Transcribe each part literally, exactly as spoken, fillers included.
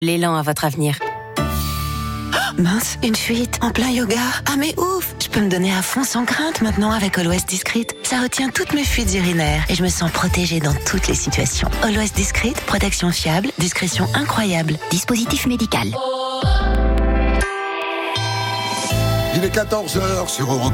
L'élan à votre avenir. Mince, une fuite en plein yoga. Ah mais ouf, je peux me donner à fond sans crainte maintenant avec Always Discreet. Ça retient toutes mes fuites urinaires et je me sens protégée dans toutes les situations. Always Discreet, protection fiable, discrétion incroyable. Dispositif médical. Il est quatorze heures sur Europe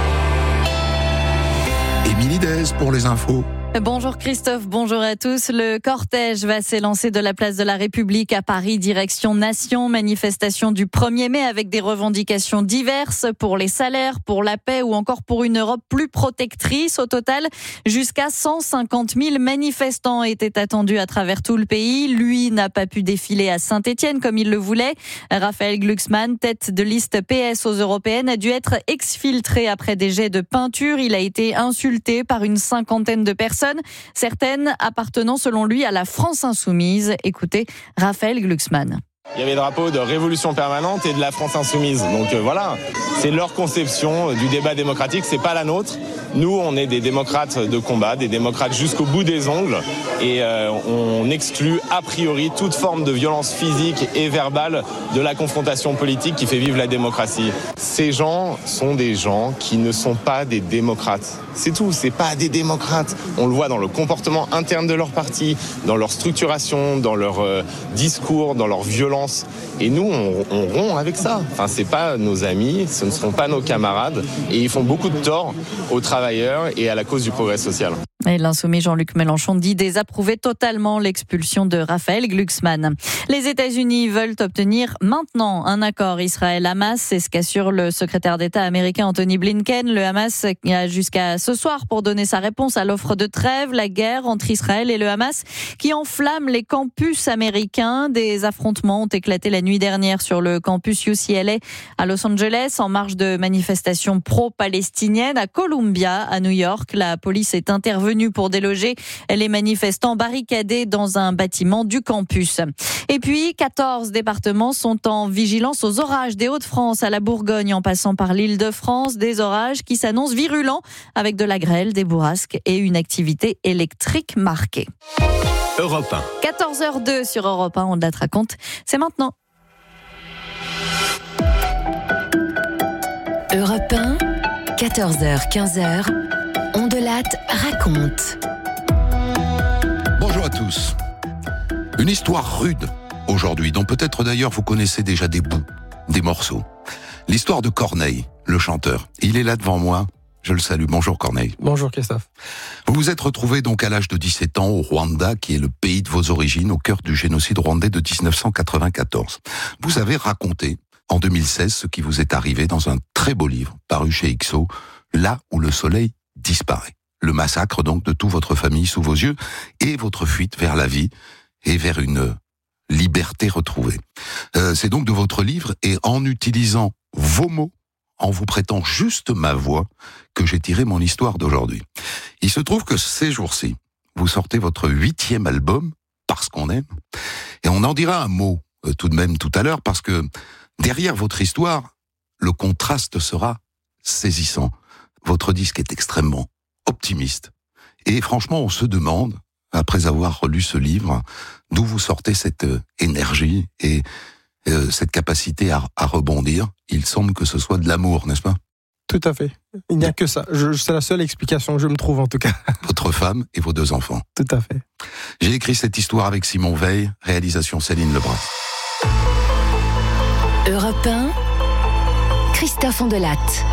un. Émilie Dez pour les infos. Bonjour Christophe, bonjour à tous. Le cortège va s'élancer de la place de la République à Paris, direction Nation. Manifestation du premier mai avec des revendications diverses pour les salaires, pour la paix ou encore pour une Europe plus protectrice. Au total, jusqu'à cent cinquante mille manifestants étaient attendus à travers tout le pays. Lui n'a pas pu défiler à Saint-Étienne comme il le voulait. Raphaël Glucksmann, tête de liste P S aux européennes, a dû être exfiltré après des jets de peinture. Il a été insulté par une cinquantaine de personnes. Certaines appartenant selon lui à la France insoumise. Écoutez Raphaël Glucksmann. Il y avait le drapeau de Révolution permanente et de la France insoumise. Donc euh, voilà, c'est leur conception du débat démocratique, c'est pas la nôtre. Nous, on est des démocrates de combat, des démocrates jusqu'au bout des ongles. Et euh, on exclut a priori toute forme de violence physique et verbale de la confrontation politique qui fait vivre la démocratie. Ces gens sont des gens qui ne sont pas des démocrates. C'est tout, c'est pas des démocrates. On le voit dans le comportement interne de leur parti, dans leur structuration, dans leur euh, discours, dans leur violence. Et nous, on, on rompt avec ça. Enfin, c'est pas nos amis, ce ne seront pas nos camarades. Et ils font beaucoup de tort aux travailleurs et à la cause du progrès social. Et l'insoumis Jean-Luc Mélenchon dit désapprouver totalement l'expulsion de Raphaël Glucksmann. Les États-Unis veulent obtenir maintenant un accord Israël-Hamas. C'est ce qu'assure le secrétaire d'État américain Anthony Blinken. Le Hamas a jusqu'à ce soir pour donner sa réponse à l'offre de trêve. La guerre entre Israël et le Hamas qui enflamme les campus américains. Des affrontements ont éclaté la nuit dernière sur le campus U C L A à Los Angeles en marge de manifestations pro-palestiniennes. À Columbia, à New York, la police est intervenue pour déloger les manifestants barricadés dans un bâtiment du campus. Et puis, quatorze départements sont en vigilance aux orages des Hauts-de-France à la Bourgogne en passant par l'Île-de-France. Des orages qui s'annoncent virulents avec de la grêle, des bourrasques et une activité électrique marquée. Europe un. quatorze heures deux sur Europe un, on te la raconte. C'est maintenant. Europe un, quatorze heures, quinze heures. On de Latte raconte. Bonjour à tous. Une histoire rude aujourd'hui, dont peut-être d'ailleurs vous connaissez déjà des bouts, des morceaux. L'histoire de Corneille, le chanteur. Il est là devant moi. Je le salue. Bonjour Corneille. Bonjour Christophe. Vous vous êtes retrouvé donc à l'âge de dix-sept ans au Rwanda, qui est le pays de vos origines, au cœur du génocide rwandais de dix-neuf cent quatre-vingt-quatorze. Vous avez raconté en deux mille seize ce qui vous est arrivé dans un très beau livre paru chez Ixo, Là où le soleil disparaît. Le massacre donc de toute votre famille sous vos yeux et votre fuite vers la vie et vers une liberté retrouvée. Euh, c'est donc de votre livre et en utilisant vos mots, en vous prêtant juste ma voix, que j'ai tiré mon histoire d'aujourd'hui. Il se trouve que ces jours-ci, vous sortez votre huitième album, Parce qu'on aime, et on en dira un mot euh, tout de même tout à l'heure, parce que derrière votre histoire, le contraste sera saisissant. Votre disque est extrêmement optimiste. Et franchement, on se demande, après avoir relu ce livre, d'où vous sortez cette euh, énergie et euh, cette capacité à, à rebondir. Il semble que ce soit de l'amour, n'est-ce pas ? Tout à fait. Il n'y a que ça. Je, c'est la seule explication que je me trouve en tout cas. Votre femme et vos deux enfants. Tout à fait. J'ai écrit cette histoire avec Simon Veil, réalisation Céline Lebras. Europe un, Christophe Ondelatte.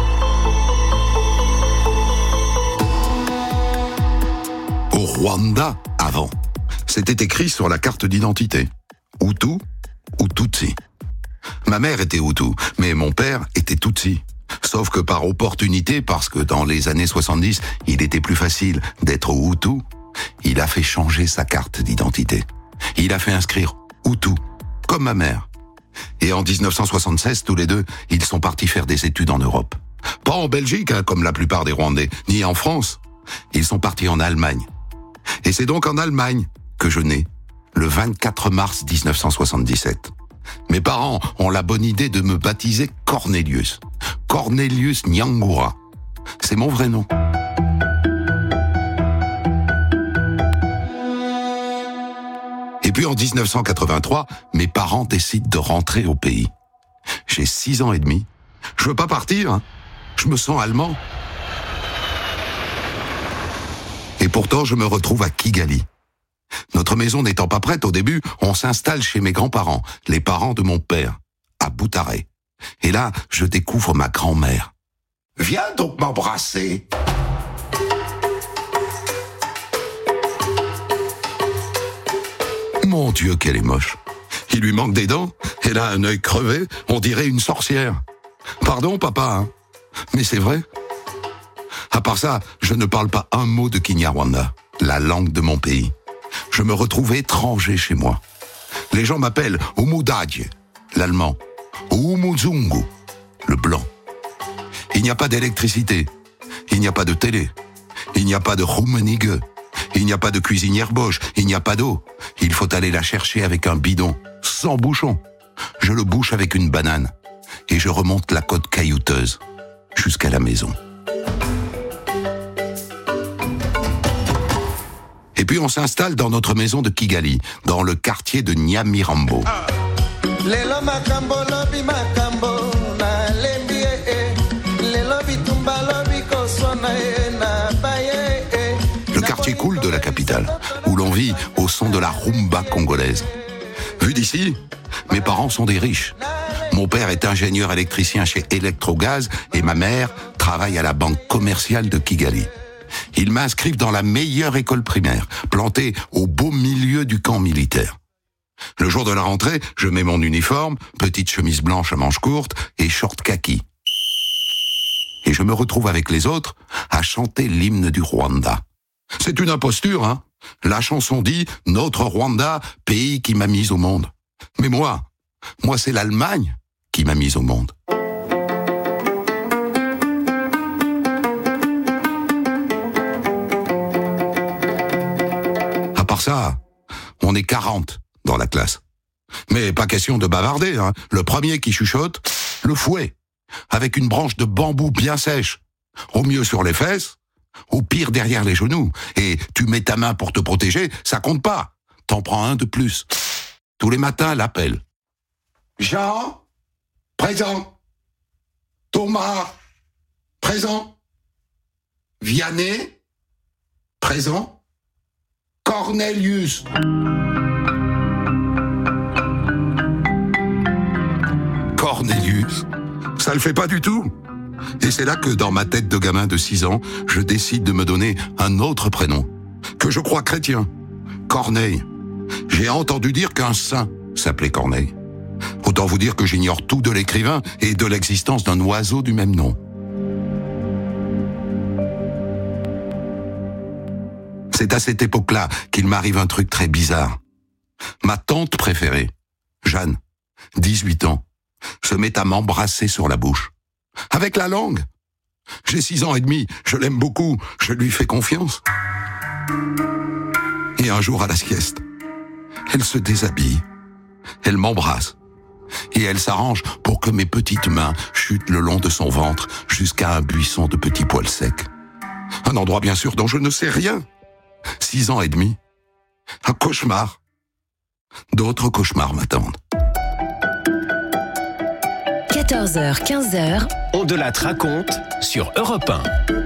Au Rwanda, avant, c'était écrit sur la carte d'identité. Hutu ou Tutsi. Ma mère était Hutu, mais mon père était Tutsi. Sauf que par opportunité, parce que dans les années soixante-dix, il était plus facile d'être Hutu, il a fait changer sa carte d'identité. Il a fait inscrire Hutu, comme ma mère. Et en dix-neuf cent soixante-seize, tous les deux, ils sont partis faire des études en Europe. Pas en Belgique, hein, comme la plupart des Rwandais, ni en France. Ils sont partis en Allemagne. Et c'est donc en Allemagne que je nais, le vingt-quatre mars dix-neuf cent soixante-dix-sept. Mes parents ont la bonne idée de me baptiser Cornelius. Cornelius Nyangura. C'est mon vrai nom. Et Et puis en dix-neuf cent quatre-vingt-trois, mes parents décident de rentrer au pays. J'ai six ans et demi. Je veux pas partir, hein. Je me sens allemand. Et pourtant, je me retrouve à Kigali. Notre maison n'étant pas prête au début, on s'installe chez mes grands-parents, les parents de mon père, à Boutaré. Et là, je découvre ma grand-mère. « Viens donc m'embrasser !» Mon Dieu, qu'elle est moche. Il lui manque des dents, elle a un œil crevé, on dirait une sorcière. Pardon, papa, hein, mais c'est vrai. À part ça, je ne parle pas un mot de Kinyarwanda, la langue de mon pays. Je me retrouve étranger chez moi. Les gens m'appellent Umudadje, l'allemand, ou Umuzungu, le blanc. Il n'y a pas d'électricité, il n'y a pas de télé, il n'y a pas de Rummenigge, il n'y a pas de cuisinière Bosch, il n'y a pas d'eau. Il faut aller la chercher avec un bidon, sans bouchon. Je le bouche avec une banane et je remonte la côte caillouteuse jusqu'à la maison. Et puis on s'installe dans notre maison de Kigali, dans le quartier de Nyamirambo. Le quartier cool de la capitale, où l'on vit au son de la rumba congolaise. Vu d'ici, mes parents sont des riches. Mon père est ingénieur électricien chez Electrogaz et ma mère travaille à la banque commerciale de Kigali. Ils m'inscrivent dans la meilleure école primaire, plantée au beau milieu du camp militaire. Le jour de la rentrée, je mets mon uniforme, petite chemise blanche à manches courtes et short kaki. Et je me retrouve avec les autres à chanter l'hymne du Rwanda. C'est une imposture, hein. La chanson dit « Notre Rwanda, pays qui m'a mise au monde ». Mais moi, moi c'est l'Allemagne qui m'a mise au monde. À part ça, on est quarante dans la classe. Mais pas question de bavarder, hein. Le premier qui chuchote, le fouet, avec une branche de bambou bien sèche, au mieux sur les fesses, au pire derrière les genoux. Et tu mets ta main pour te protéger, ça compte pas. T'en prends un de plus. Tous les matins, l'appel. Jean, présent. Thomas, présent. Vianney, présent. Cornelius. Cornelius, ça le fait pas du tout. Et c'est là que, dans ma tête de gamin de six ans, je décide de me donner un autre prénom, que je crois chrétien, Corneille. J'ai entendu dire qu'un saint s'appelait Corneille. Autant vous dire que j'ignore tout de l'écrivain et de l'existence d'un oiseau du même nom. C'est à cette époque-là qu'il m'arrive un truc très bizarre. Ma tante préférée, Jeanne, dix-huit ans, se met à m'embrasser sur la bouche. Avec la langue. J'ai six ans et demi, je l'aime beaucoup, je lui fais confiance. Et un jour à la sieste, elle se déshabille, elle m'embrasse, et elle s'arrange pour que mes petites mains chutent le long de son ventre jusqu'à un buisson de petits poils secs. Un endroit bien sûr dont je ne sais rien. Six ans et demi. Un cauchemar. D'autres cauchemars m'attendent. quatorze heures quinze heures. On de la raconte sur Europe un.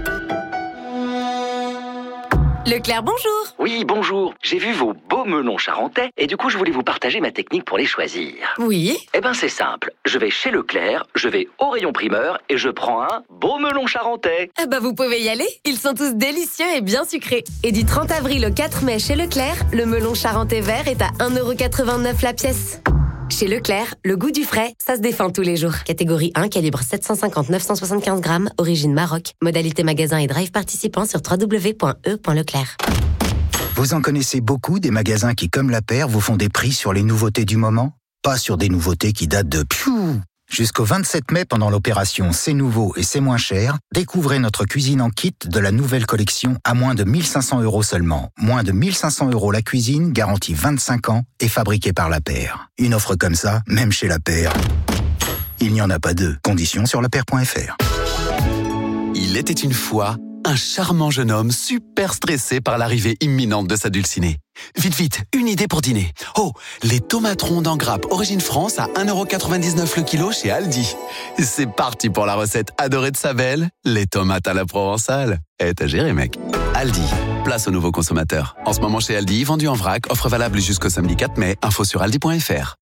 Leclerc, bonjour. Oui, bonjour. J'ai vu vos beaux melons charentais et du coup, je voulais vous partager ma technique pour les choisir. Oui. Eh ben, c'est simple. Je vais chez Leclerc, je vais au rayon primeur et je prends un beau melon charentais. Eh ben, vous pouvez y aller. Ils sont tous délicieux et bien sucrés. Et du trente avril au quatre mai chez Leclerc, le melon charentais vert est à un euro quatre-vingt-neuf la pièce. Chez Leclerc, le goût du frais, ça se défend tous les jours. Catégorie un, calibre sept cent cinquante à neuf cent soixante-quinze grammes, origine Maroc. Modalité magasin et drive participant sur w w w point e point leclerc. Vous en connaissez beaucoup des magasins qui, comme La Paire, vous font des prix sur les nouveautés du moment? Pas sur des nouveautés qui datent de piou. Jusqu'au vingt-sept mai, pendant l'opération C'est nouveau et c'est moins cher, découvrez notre cuisine en kit de la nouvelle collection à moins de mille cinq cents euros seulement. Moins de mille cinq cents euros la cuisine, garantie vingt-cinq ans et fabriquée par La Paire. Une offre comme ça, même chez La Paire, il n'y en a pas deux. Conditions sur lapaire point f r. Il était une fois un charmant jeune homme super stressé par l'arrivée imminente de sa dulcinée. Vite, vite, une idée pour dîner. Oh, les tomates rondes en grappe Origine France à un euro quatre-vingt-dix-neuf le kilo chez Aldi. C'est parti pour la recette adorée de Sabelle, les tomates à la provençale. Eh, t'as géré, mec. Aldi, place aux nouveaux consommateurs. En ce moment chez Aldi, vendu en vrac, offre valable jusqu'au samedi quatre mai. Info sur aldi point f r.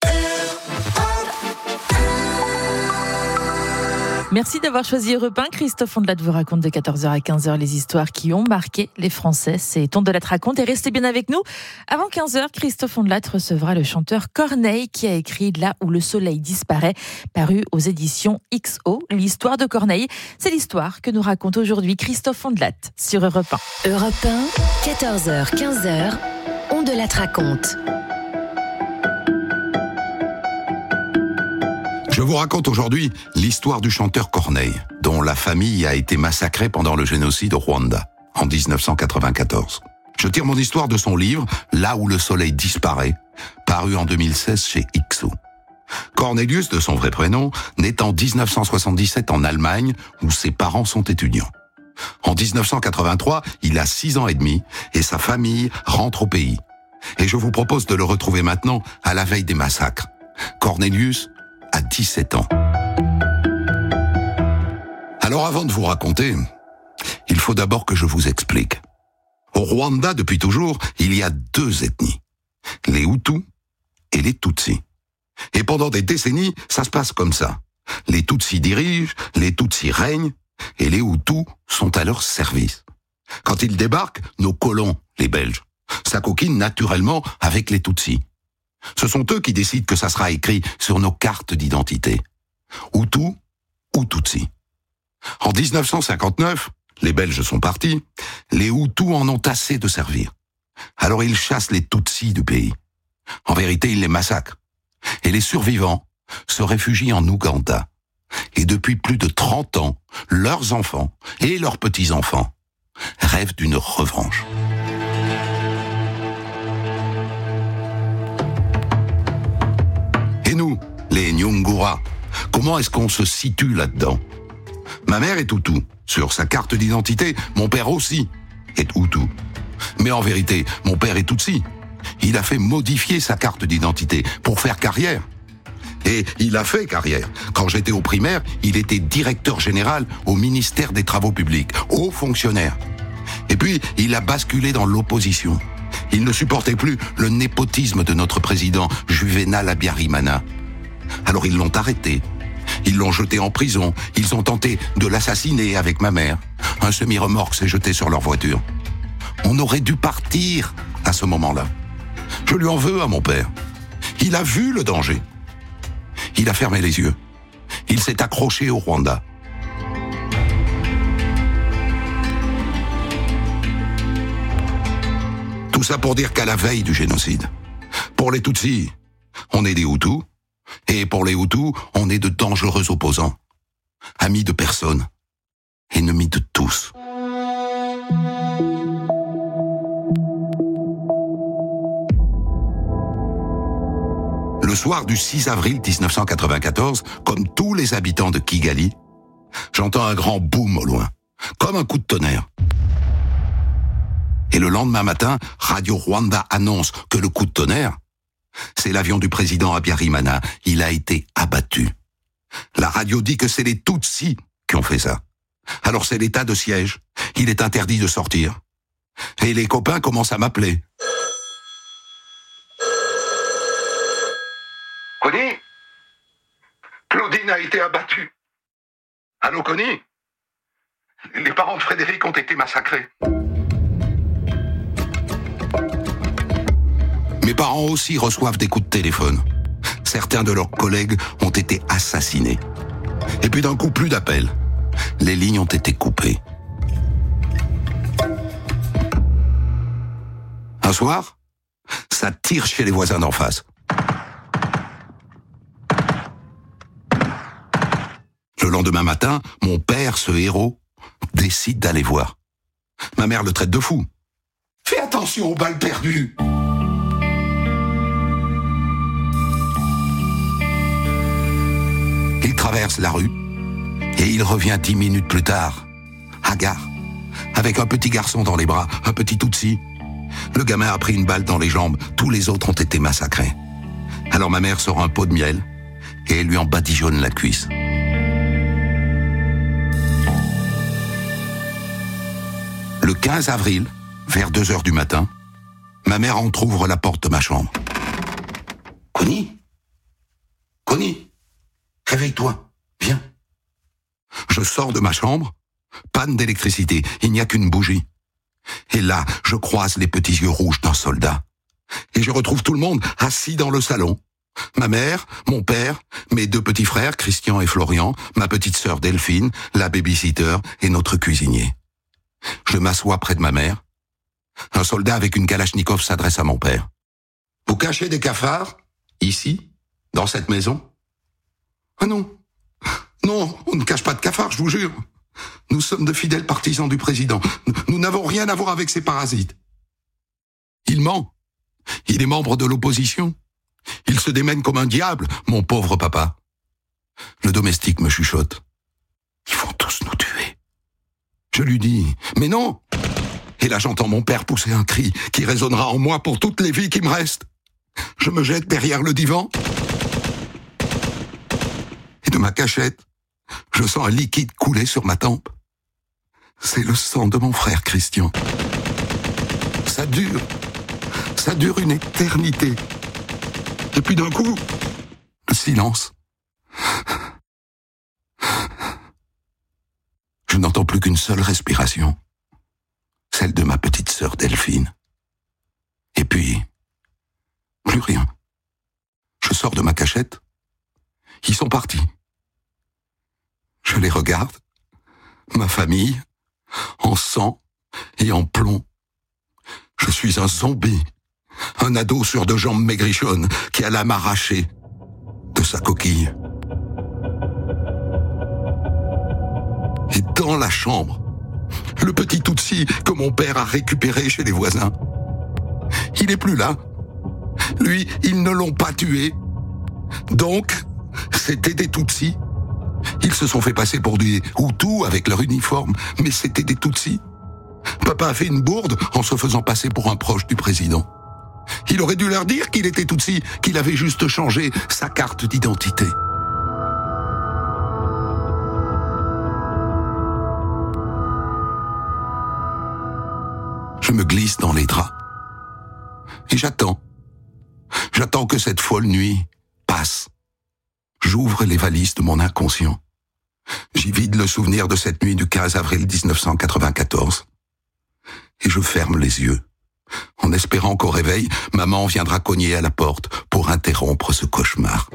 Merci d'avoir choisi Europe un. Christophe Ondelat vous raconte de quatorze heures à quinze heures les histoires qui ont marqué les Français. C'est Ondelat raconte et restez bien avec nous. Avant quinze heures, Christophe Ondelat recevra le chanteur Corneille qui a écrit Là où le soleil disparaît, paru aux éditions X O. L'histoire de Corneille, c'est l'histoire que nous raconte aujourd'hui Christophe Ondelat sur Europe un. Europe un, quatorze heures, quinze heures, Ondelat raconte. Je vous raconte aujourd'hui l'histoire du chanteur Corneille, dont la famille a été massacrée pendant le génocide au Rwanda, en dix-neuf cent quatre-vingt-quatorze. Je tire mon histoire de son livre « Là où le soleil disparaît », paru en deux mille seize chez X O. Cornelius, de son vrai prénom, naît en dix-neuf cent soixante-dix-sept en Allemagne, où ses parents sont étudiants. En dix-neuf cent quatre-vingt-trois, il a six ans et demi, et sa famille rentre au pays. Et je vous propose de le retrouver maintenant, à la veille des massacres. Cornelius à dix-sept ans. Alors avant de vous raconter, il faut d'abord que je vous explique. Au Rwanda, depuis toujours, il y a deux ethnies, les Hutus et les Tutsis. Et pendant des décennies, ça se passe comme ça. Les Tutsis dirigent, les Tutsis règnent, et les Hutus sont à leur service. Quand ils débarquent, nos colons, les Belges, s'acoquinent naturellement avec les Tutsis. Ce sont eux qui décident que ça sera écrit sur nos cartes d'identité. Hutu ou Tutsi. En dix-neuf cent cinquante-neuf, les Belges sont partis, les Hutus en ont assez de servir. Alors ils chassent les Tutsis du pays. En vérité, ils les massacrent. Et les survivants se réfugient en Ouganda. Et depuis plus de trente ans, leurs enfants et leurs petits-enfants rêvent d'une revanche. Et nous, les Nyungura, comment est-ce qu'on se situe là-dedans? Ma mère est Hutu. Sur sa carte d'identité, mon père aussi est Hutu. Mais en vérité, mon père est Tutsi. Il a fait modifier sa carte d'identité pour faire carrière. Et il a fait carrière. Quand j'étais au primaire, il était directeur général au ministère des Travaux publics, haut fonctionnaire. Et puis, il a basculé dans l'opposition. Il ne supportait plus le népotisme de notre président, Juvenal Habyarimana. Alors ils l'ont arrêté. Ils l'ont jeté en prison. Ils ont tenté de l'assassiner avec ma mère. Un semi-remorque s'est jeté sur leur voiture. On aurait dû partir à ce moment-là. Je lui en veux à mon père. Il a vu le danger. Il a fermé les yeux. Il s'est accroché au Rwanda. Tout ça pour dire qu'à la veille du génocide, pour les Tutsis, on est des Hutus, et pour les Hutus, on est de dangereux opposants, amis de personne, ennemis de tous. Le soir du six avril dix-neuf cent quatre-vingt-quatorze, comme tous les habitants de Kigali, j'entends un grand boom au loin, comme un coup de tonnerre. Et le lendemain matin, Radio Rwanda annonce que le coup de tonnerre, c'est l'avion du président Habyarimana. Il a été abattu. La radio dit que c'est les Tutsis qui ont fait ça. Alors c'est l'état de siège. Il est interdit de sortir. Et les copains commencent à m'appeler. Connie, Claudine a été abattue. Allô, Connie? Les parents de Frédéric ont été massacrés. Mes parents aussi reçoivent des coups de téléphone. Certains de leurs collègues ont été assassinés. Et puis d'un coup, plus d'appels. Les lignes ont été coupées. Un soir, ça tire chez les voisins d'en face. Le lendemain matin, mon père, ce héros, décide d'aller voir. Ma mère le traite de fou. Fais attention aux balles perdues. Il traverse la rue et il revient dix minutes plus tard, hagard, avec un petit garçon dans les bras, un petit Tutsi. Le gamin a pris une balle dans les jambes. Tous les autres ont été massacrés. Alors ma mère sort un pot de miel et elle lui en badigeonne la cuisse. Le quinze avril, vers deux heures du matin, ma mère entrouvre la porte de ma chambre. « Connie ? Connie ? Réveille-toi, viens. » Je sors de ma chambre, panne d'électricité, il n'y a qu'une bougie. Et là, je croise les petits yeux rouges d'un soldat. Et je retrouve tout le monde assis dans le salon. Ma mère, mon père, mes deux petits frères, Christian et Florian, ma petite sœur Delphine, la babysitter et notre cuisinier. Je m'assois près de ma mère. Un soldat avec une kalachnikov s'adresse à mon père. « Vous cachez des cafards, ici, dans cette maison ?»« Ah non, non, on ne cache pas de cafards, je vous jure. Nous sommes de fidèles partisans du président. Nous n'avons rien à voir avec ces parasites. » Il ment. Il est membre de l'opposition. Il se démène comme un diable, mon pauvre papa. Le domestique me chuchote. « Ils vont tous nous tuer. » Je lui dis « Mais non !» Et là j'entends mon père pousser un cri qui résonnera en moi pour toutes les vies qui me restent. Je me jette derrière le divan. Et de ma cachette, je sens un liquide couler sur ma tempe. C'est le sang de mon frère Christian. Ça dure. Ça dure une éternité. Et puis d'un coup, le silence. Je n'entends plus qu'une seule respiration. Celle de ma petite sœur Delphine. Et puis, plus rien. Je sors de ma cachette. Ils sont partis. Je les regarde, ma famille, en sang et en plomb. Je suis un zombie, un ado sur deux jambes maigrichonnes qui a l'âme arrachée de sa coquille. Et dans la chambre, le petit Tutsi que mon père a récupéré chez les voisins. Il n'est plus là. Lui, ils ne l'ont pas tué. Donc, c'était des Tutsis. Ils se sont fait passer pour des Hutus avec leur uniforme, mais c'était des Tutsis. Papa a fait une bourde en se faisant passer pour un proche du président. Il aurait dû leur dire qu'il était Tutsi, qu'il avait juste changé sa carte d'identité. Je me glisse dans les draps. Et j'attends. J'attends que cette folle nuit passe. J'ouvre les valises de mon inconscient. J'y vide le souvenir de cette nuit du quinze avril dix-neuf cent quatre-vingt-quatorze. Et je ferme les yeux, en espérant qu'au réveil, maman viendra cogner à la porte pour interrompre ce cauchemar.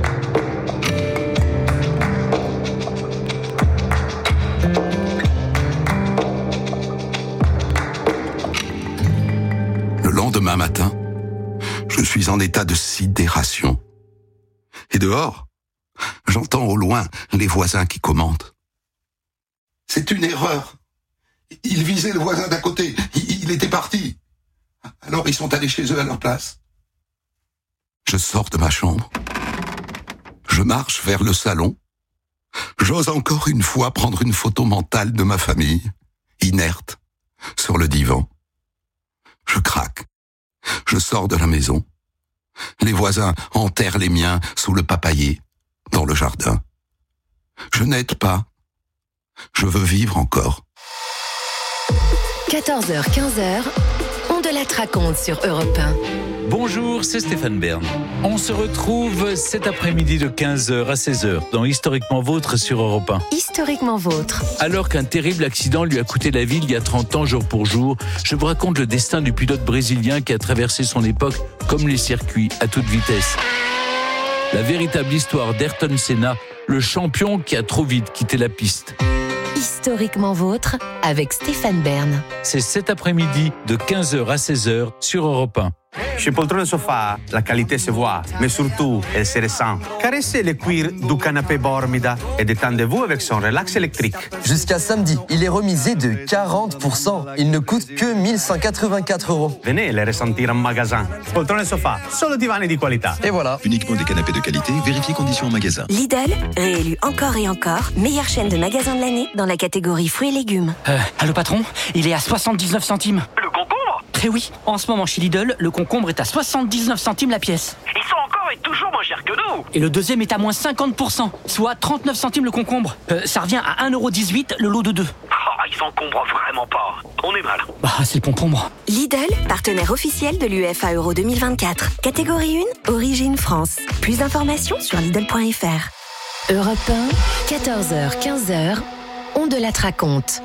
Le lendemain matin, je suis en état de sidération. Et dehors, j'entends au loin les voisins qui commentent. « C'est une erreur. Ils visaient le voisin d'à côté. Il était parti. Alors ils sont allés chez eux à leur place. » Je sors de ma chambre. Je marche vers le salon. J'ose encore une fois prendre une photo mentale de ma famille, inerte, sur le divan. Je craque. Je sors de la maison. Les voisins enterrent les miens sous le papayer, dans le jardin. Je n'aide pas. Je veux vivre encore. quatorze heures quinze, on de la raconte sur Europe un. Bonjour, c'est Stéphane Bern. On se retrouve cet après-midi de quinze heures à seize heures dans Historiquement Vôtre sur Europe un. Historiquement Vôtre. Alors qu'un terrible accident lui a coûté la vie il y a trente ans jour pour jour, je vous raconte le destin du pilote brésilien qui a traversé son époque comme les circuits à toute vitesse. La véritable histoire d'Ayrton Senna, le champion qui a trop vite quitté la piste. Historiquement Vôtre avec Stéphane Bern. C'est cet après-midi de quinze heures à seize heures sur Europe un. Chez Poltrone Sofa, la qualité se voit, mais surtout, elle se ressent. Caressez le cuir du canapé Bormida et détendez-vous avec son relax électrique. Jusqu'à samedi, il est remisé de quarante pour cent. Il ne coûte que mille cent quatre-vingt-quatre euros. Venez le ressentir en magasin. Poltrone Sofa, solo divani di qualità. Et voilà. Uniquement des canapés de qualité, vérifiez conditions en magasin. Lidl, réélu encore et encore, meilleure chaîne de magasins de l'année dans la catégorie fruits et légumes. Euh, allô patron, il est à soixante-dix-neuf centimes. Le concombre ? Eh oui, en ce moment chez Lidl, le concombre est à soixante-dix-neuf centimes la pièce. Ils sont encore et toujours moins chers que nous. Et le deuxième est à moins cinquante pour cent, soit trente-neuf centimes le concombre. Euh, ça revient à un euro dix-huit le lot de deux. Oh, ils encombrent vraiment pas. On est mal. Bah, c'est le concombre. Lidl, partenaire officiel de l'U E F A Euro deux mille vingt-quatre. Catégorie un, Origine France. Plus d'informations sur Lidl point F R. Europe un, quatorze heures quinze, on de la raconte.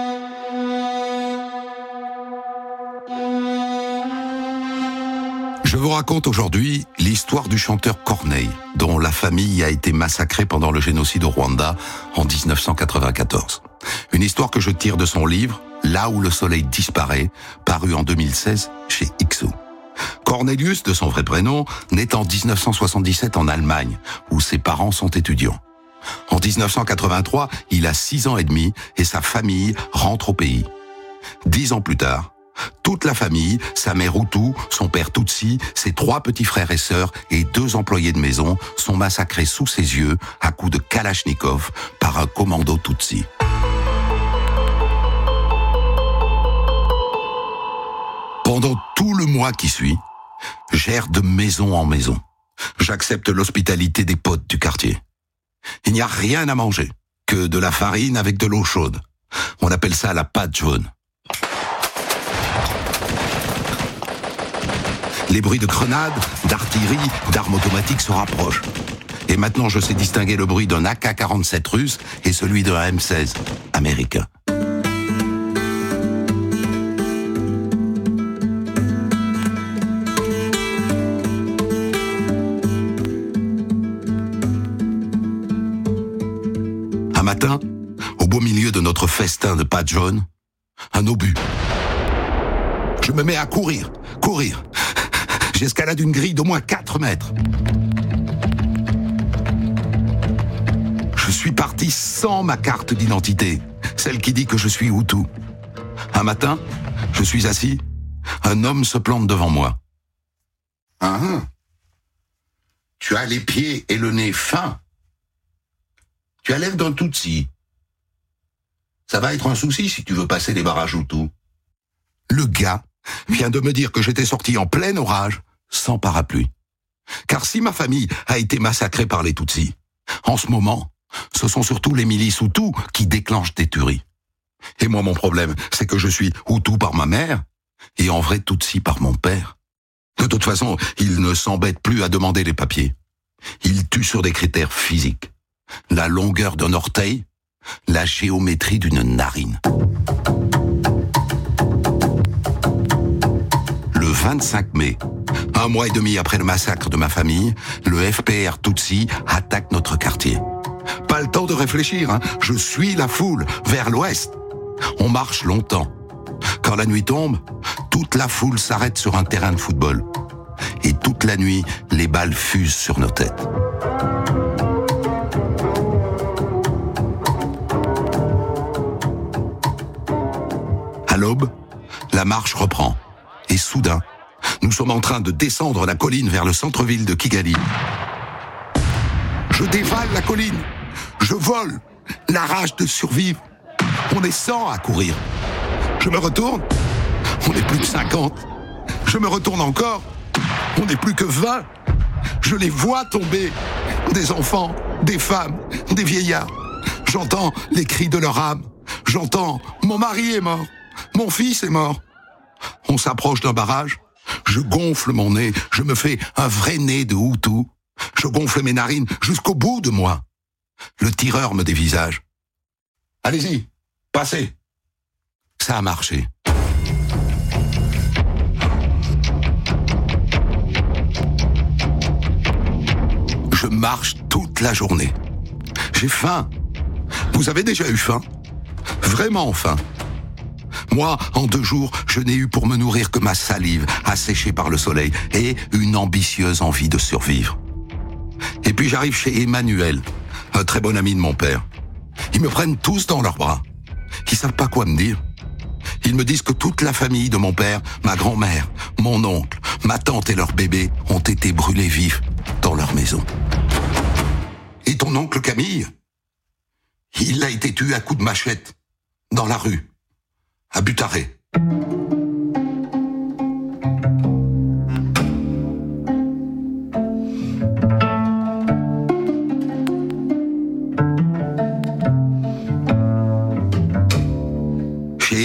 Je vous raconte aujourd'hui l'histoire du chanteur Corneille, dont la famille a été massacrée pendant le génocide au Rwanda en dix-neuf cent quatre-vingt-quatorze. Une histoire que je tire de son livre « Là où le soleil disparaît », paru en deux mille seize chez Ixo. Cornelius, de son vrai prénom, naît en dix-neuf cent soixante-dix-sept en Allemagne, où ses parents sont étudiants. En dix-neuf cent quatre-vingt-trois, il a six ans et demi et sa famille rentre au pays. Dix ans plus tard, toute la famille, sa mère Hutu, son père Tutsi, ses trois petits frères et sœurs et deux employés de maison sont massacrés sous ses yeux à coups de Kalachnikov par un commando Tutsi. Pendant tout le mois qui suit, j'erre de maison en maison. J'accepte l'hospitalité des potes du quartier. Il n'y a rien à manger, que de la farine avec de l'eau chaude. On appelle ça la pâte jaune. Les bruits de grenades, d'artillerie, d'armes automatiques se rapprochent. Et maintenant, je sais distinguer le bruit d'un A K quarante-sept russe et celui d'un M seize américain. Un matin, au beau milieu de notre festin de pâte jaune, un obus. Je me mets à courir, courir. J'escalade une grille d'au moins quatre mètres. Je suis parti sans ma carte d'identité, celle qui dit que je suis Hutu. Un matin, je suis assis, un homme se plante devant moi. Ah, tu as les pieds et le nez fins. Tu as l'air d'un Tutsi. Ça va être un souci si tu veux passer les barrages Hutu. Le gars vient de me dire que j'étais sorti en plein orage, sans parapluie. Car si ma famille a été massacrée par les Tutsis, en ce moment, ce sont surtout les milices Hutus qui déclenchent des tueries. Et moi, mon problème, c'est que je suis Hutu par ma mère, et en vrai Tutsi par mon père. De toute façon, il ne s'embête plus à demander les papiers. Il tue sur des critères physiques. La longueur d'un orteil, la géométrie d'une narine. Le vingt-cinq mai, un mois et demi après le massacre de ma famille, le F P R Tutsi attaque notre quartier. Pas le temps de réfléchir, hein. Je suis la foule, vers l'ouest. On marche longtemps. Quand la nuit tombe, toute la foule s'arrête sur un terrain de football. Et toute la nuit, les balles fusent sur nos têtes. À l'aube, la marche reprend. Et soudain, nous sommes en train de descendre la colline vers le centre-ville de Kigali. Je dévale la colline. Je vole. La rage de survivre. On est cent à courir. Je me retourne. On n'est plus que cinquante. Je me retourne encore. On n'est plus que vingt. Je les vois tomber. Des enfants, des femmes, des vieillards. J'entends les cris de leur âme. J'entends « Mon mari est mort. Mon fils est mort. » On s'approche d'un barrage. Je gonfle mon nez. Je me fais un vrai nez de Hutu. Je gonfle mes narines jusqu'au bout de moi. Le tireur me dévisage. « Allez-y, passez. » Ça a marché. Je marche toute la journée. J'ai faim. Vous avez déjà eu faim? Vraiment faim. Moi, en deux jours, je n'ai eu pour me nourrir que ma salive, asséchée par le soleil, et une ambitieuse envie de survivre. Et puis j'arrive chez Emmanuel, un très bon ami de mon père. Ils me prennent tous dans leurs bras. Ils savent pas quoi me dire. Ils me disent que toute la famille de mon père, ma grand-mère, mon oncle, ma tante et leur bébé ont été brûlés vifs dans leur maison. Et ton oncle Camille? Il a été tué à coups de machette, dans la rue, à Butaré.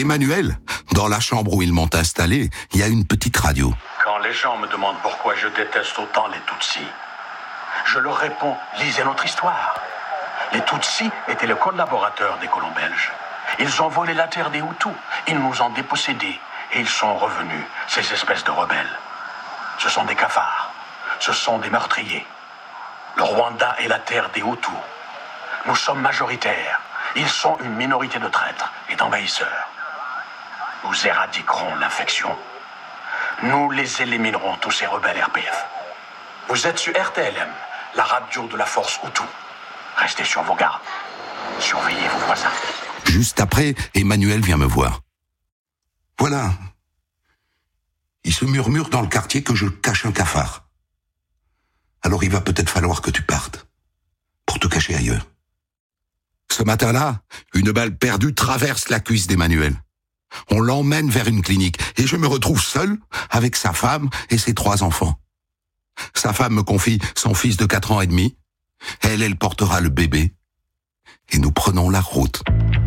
Emmanuel, dans la chambre où ils m'ont installé, il y a une petite radio. Quand les gens me demandent pourquoi je déteste autant les Tutsis, je leur réponds, lisez notre histoire. Les Tutsis étaient les collaborateurs des colons belges. Ils ont volé la terre des Hutus, ils nous ont dépossédés et ils sont revenus, ces espèces de rebelles. Ce sont des cafards, ce sont des meurtriers. Le Rwanda est la terre des Hutus. Nous sommes majoritaires, ils sont une minorité de traîtres et d'envahisseurs. Nous éradiquerons l'infection. Nous les éliminerons, tous ces rebelles R P F. Vous êtes sur R T L M, la radio de la force Hutu. Restez sur vos gardes. Surveillez vos voisins. Juste après, Emmanuel vient me voir. Voilà. Il se murmure dans le quartier que je cache un cafard. Alors il va peut-être falloir que tu partes. Pour te cacher ailleurs. Ce matin-là, une balle perdue traverse la cuisse d'Emmanuel. On l'emmène vers une clinique et je me retrouve seul avec sa femme et ses trois enfants. Sa femme me confie son fils de quatre ans et demi. Elle, elle portera le bébé. Et nous prenons la route.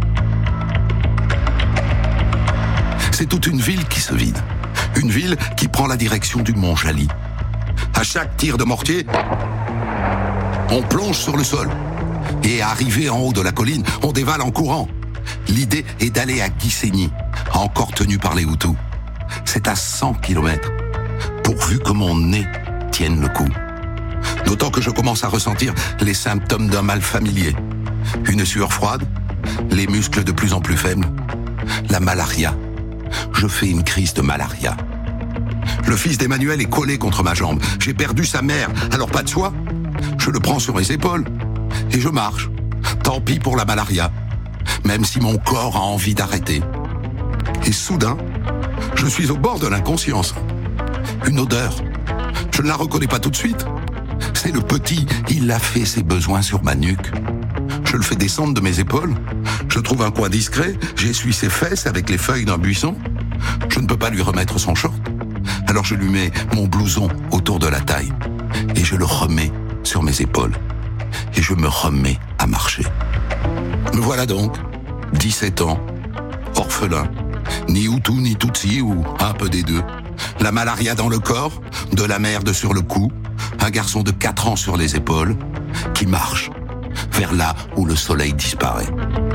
C'est toute une ville qui se vide. Une ville qui prend la direction du Mont Jali. À chaque tir de mortier, on plonge sur le sol. Et arrivé en haut de la colline, on dévale en courant. L'idée est d'aller à Gisenyi, encore tenu par les Hutus. C'est à cent kilomètres, pourvu que mon nez tienne le coup. D'autant que je commence à ressentir les symptômes d'un mal familier. Une sueur froide, les muscles de plus en plus faibles, la malaria. Je fais une crise de malaria. Le fils d'Emmanuel est collé contre ma jambe. J'ai perdu sa mère, alors pas de choix. Je le prends sur mes épaules et je marche. Tant pis pour la malaria, même si mon corps a envie d'arrêter. Et soudain, je suis au bord de l'inconscience. Une odeur. Je ne la reconnais pas tout de suite. C'est le petit, il a fait ses besoins sur ma nuque. Je le fais descendre de mes épaules. Je trouve un coin discret, j'essuie ses fesses avec les feuilles d'un buisson. Je ne peux pas lui remettre son short. Alors je lui mets mon blouson autour de la taille. Et je le remets sur mes épaules. Et je me remets à marcher. Me voilà donc, dix-sept ans, orphelin, ni Hutu ni Tutsi ou un peu des deux. La malaria dans le corps, de la merde sur le cou, un garçon de quatre ans sur les épaules, qui marche vers là où le soleil disparaît.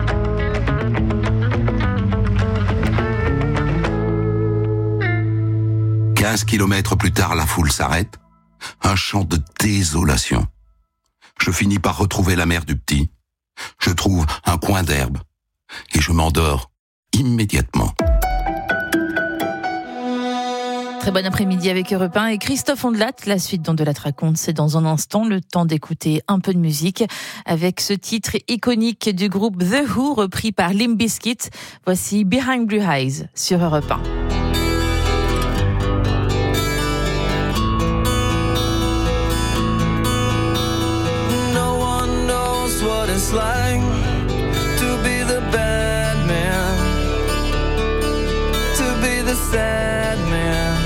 quinze kilomètres plus tard, la foule s'arrête. Un chant de désolation. Je finis par retrouver la mère du petit. Je trouve un coin d'herbe et je m'endors immédiatement. Très bon après-midi avec Europe un et Christophe Ondelat. La suite d'Ondelat raconte, c'est dans un instant. Le temps d'écouter un peu de musique avec ce titre iconique du groupe The Who, repris par Limp Bizkit. Voici Behind Blue Eyes sur Europe un. What it's like to be the bad man, to be the sad man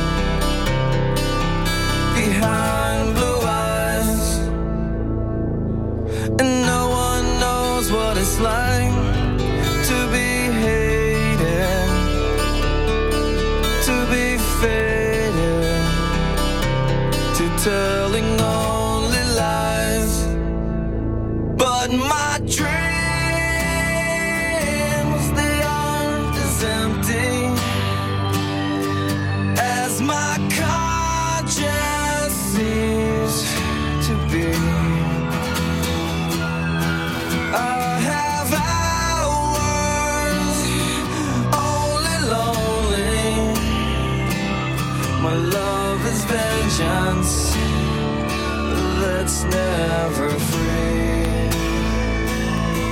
behind blue eyes, and no one knows what it's like to be hated, to be faded, to telling only lies. But my dreams, they aren't as empty as my conscience seems to be. I have hours only lonely. My love is vengeance that's never free.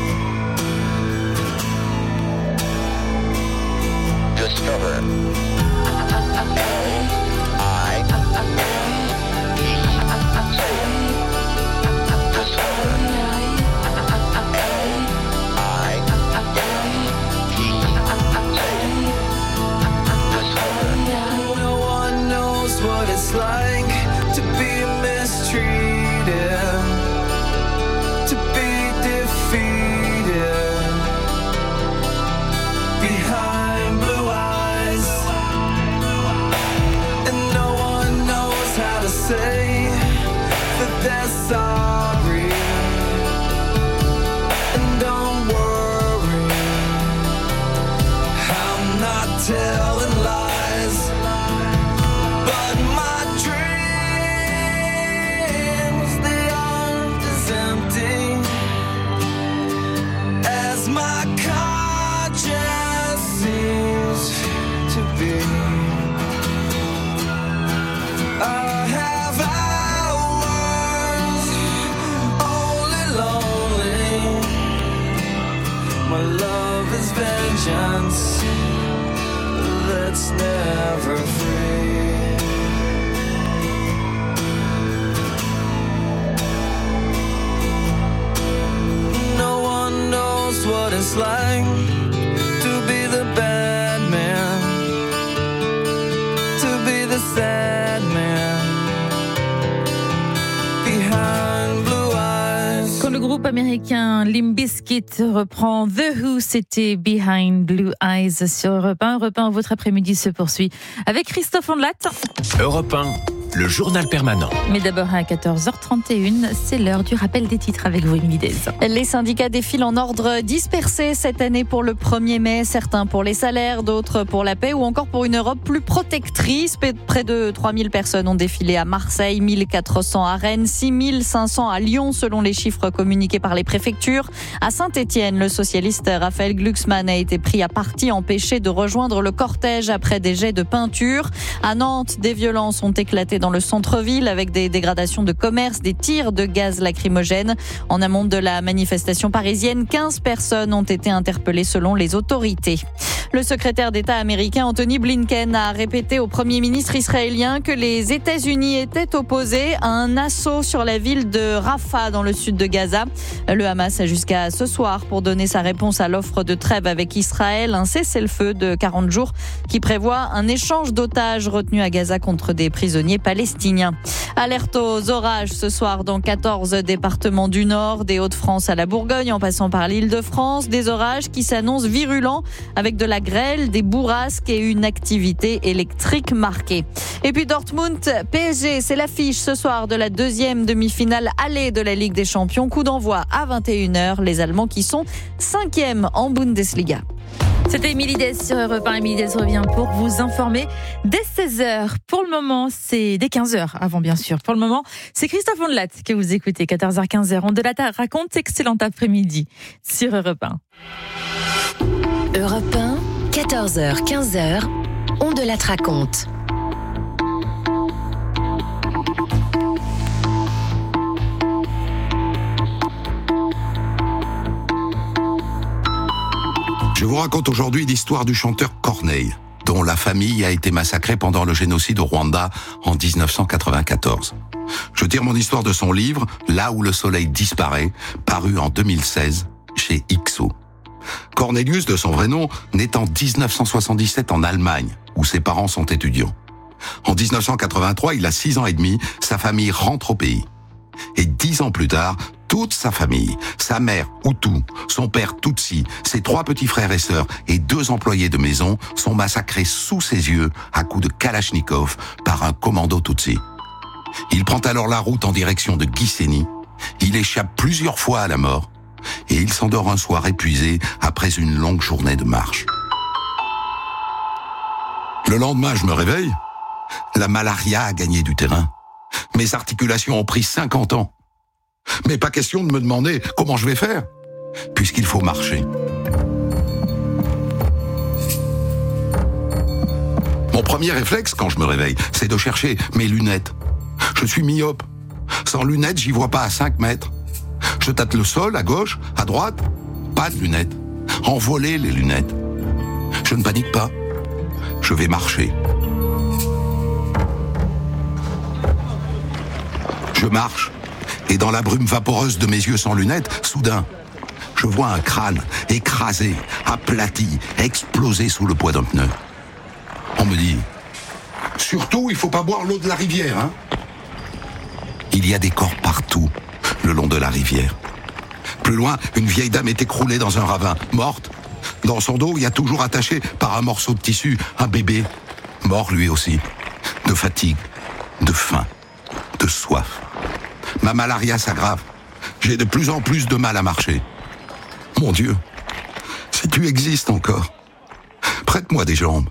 our love is vengeance that's never free. No one knows what it's like to be the bad man, to be the sad man behind blue eyes. Quand le groupe américain Limp Bizkit reprend The Who, c'était Behind Blue Eyes sur Europe un. Europe un, votre après-midi se poursuit avec Christophe Ondelat. Europe un, le journal permanent. Mais d'abord à quatorze heures trente et une, c'est l'heure du rappel des titres avec vous, Émilie Dez. Les syndicats défilent en ordre dispersé cette année pour le premier mai. Certains pour les salaires, d'autres pour la paix ou encore pour une Europe plus protectrice. Près de trois mille personnes ont défilé à Marseille, mille quatre cents à Rennes, six mille cinq cents à Lyon selon les chiffres communiqués par les préfectures. À Saint-Étienne, le socialiste Raphaël Glucksmann a été pris à partie, empêché de rejoindre le cortège après des jets de peinture. À Nantes, des violences ont éclaté dans le centre-ville avec des dégradations de commerce, des tirs de gaz lacrymogène. En amont de la manifestation parisienne, quinze personnes ont été interpellées selon les autorités. Le secrétaire d'État américain Anthony Blinken a répété au Premier ministre israélien que les États-Unis étaient opposés à un assaut sur la ville de Rafah dans le sud de Gaza. Le Hamas a jusqu'à ce soir pour donner sa réponse à l'offre de trêve avec Israël, un cessez-le-feu de quarante jours qui prévoit un échange d'otages retenus à Gaza contre des prisonniers palestiniens. Alerte aux orages ce soir dans quatorze départements du Nord, des Hauts-de-France à la Bourgogne en passant par l'Île-de-France. Des orages qui s'annoncent virulents avec de la grêle, des bourrasques et une activité électrique marquée. Et puis Dortmund, P S G, c'est l'affiche ce soir de la deuxième demi-finale aller de la Ligue des Champions. Coup d'envoi à vingt et une heures, les Allemands qui sont cinquièmes en Bundesliga. C'était Émilie Dez sur Europe un. Émilie Dez revient pour vous informer dès seize heures. Pour le moment, c'est dès quinze heures avant bien sûr. Pour le moment, c'est Christophe Ondelat que vous écoutez. quatorze heures quinze. Ondelat raconte, excellent après-midi sur Europe un. Europe un, quatorze heures quinze, Ondelat raconte. Je vous raconte aujourd'hui l'histoire du chanteur Corneille, dont la famille a été massacrée pendant le génocide au Rwanda en dix-neuf cent quatre-vingt-quatorze. Je tire mon histoire de son livre « Là où le soleil disparaît », paru en deux mille seize chez Ixo. Cornelius, de son vrai nom, naît en dix-neuf cent soixante-dix-sept en Allemagne, où ses parents sont étudiants. En dix-neuf cent quatre-vingt-trois, il a six ans et demi, sa famille rentre au pays. Et dix ans plus tard, toute sa famille, sa mère Hutu, son père Tutsi, ses trois petits frères et sœurs et deux employés de maison sont massacrés sous ses yeux à coups de Kalachnikov par un commando Tutsi. Il prend alors la route en direction de Gisenyi. Il échappe plusieurs fois à la mort et il s'endort un soir épuisé après une longue journée de marche. Le lendemain, je me réveille. La malaria a gagné du terrain. Mes articulations ont pris cinquante ans. Mais pas question de me demander comment je vais faire, puisqu'il faut marcher. Mon premier réflexe quand je me réveille, c'est de chercher mes lunettes. Je suis myope. Sans lunettes, j'y vois pas à cinq mètres. Je tâte le sol à gauche, à droite, pas de lunettes. Envoler les lunettes. Je ne panique pas. Je vais marcher. Je marche. Et dans la brume vaporeuse de mes yeux sans lunettes, soudain, je vois un crâne écrasé, aplati, explosé sous le poids d'un pneu. On me dit, surtout, il faut pas boire l'eau de la rivière, hein. Il y a des corps partout, le long de la rivière. Plus loin, une vieille dame est écroulée dans un ravin, morte. Dans son dos, il y a toujours attaché par un morceau de tissu un bébé, mort lui aussi, de fatigue, de faim, de soif. Ma malaria s'aggrave. J'ai de plus en plus de mal à marcher. Mon Dieu, si tu existes encore, prête-moi des jambes.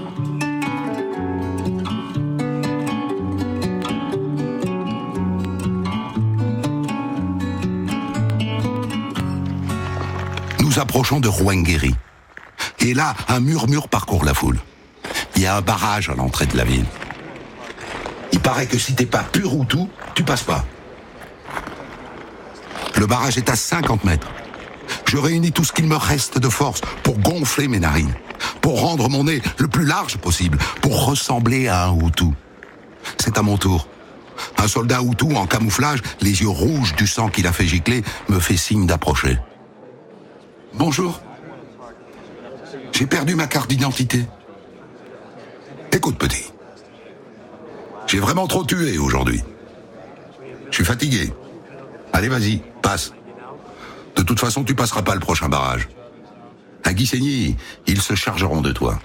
Nous approchons de Ruhengeri. Et là, un murmure parcourt la foule. Il y a un barrage à l'entrée de la ville. Il paraît que si t'es pas pur Hutu, tu passes pas. Le barrage est à cinquante mètres. Je réunis tout ce qu'il me reste de force pour gonfler mes narines, pour rendre mon nez le plus large possible, pour ressembler à un Hutu. C'est à mon tour. Un soldat Hutu en camouflage, les yeux rouges du sang qu'il a fait gicler, me fait signe d'approcher. Bonjour. J'ai perdu ma carte d'identité. Écoute, petit. J'ai vraiment trop tué aujourd'hui. Je suis fatigué. Allez, vas-y, passe. De toute façon, tu passeras pas le prochain barrage. À Guisségny, ils se chargeront de toi.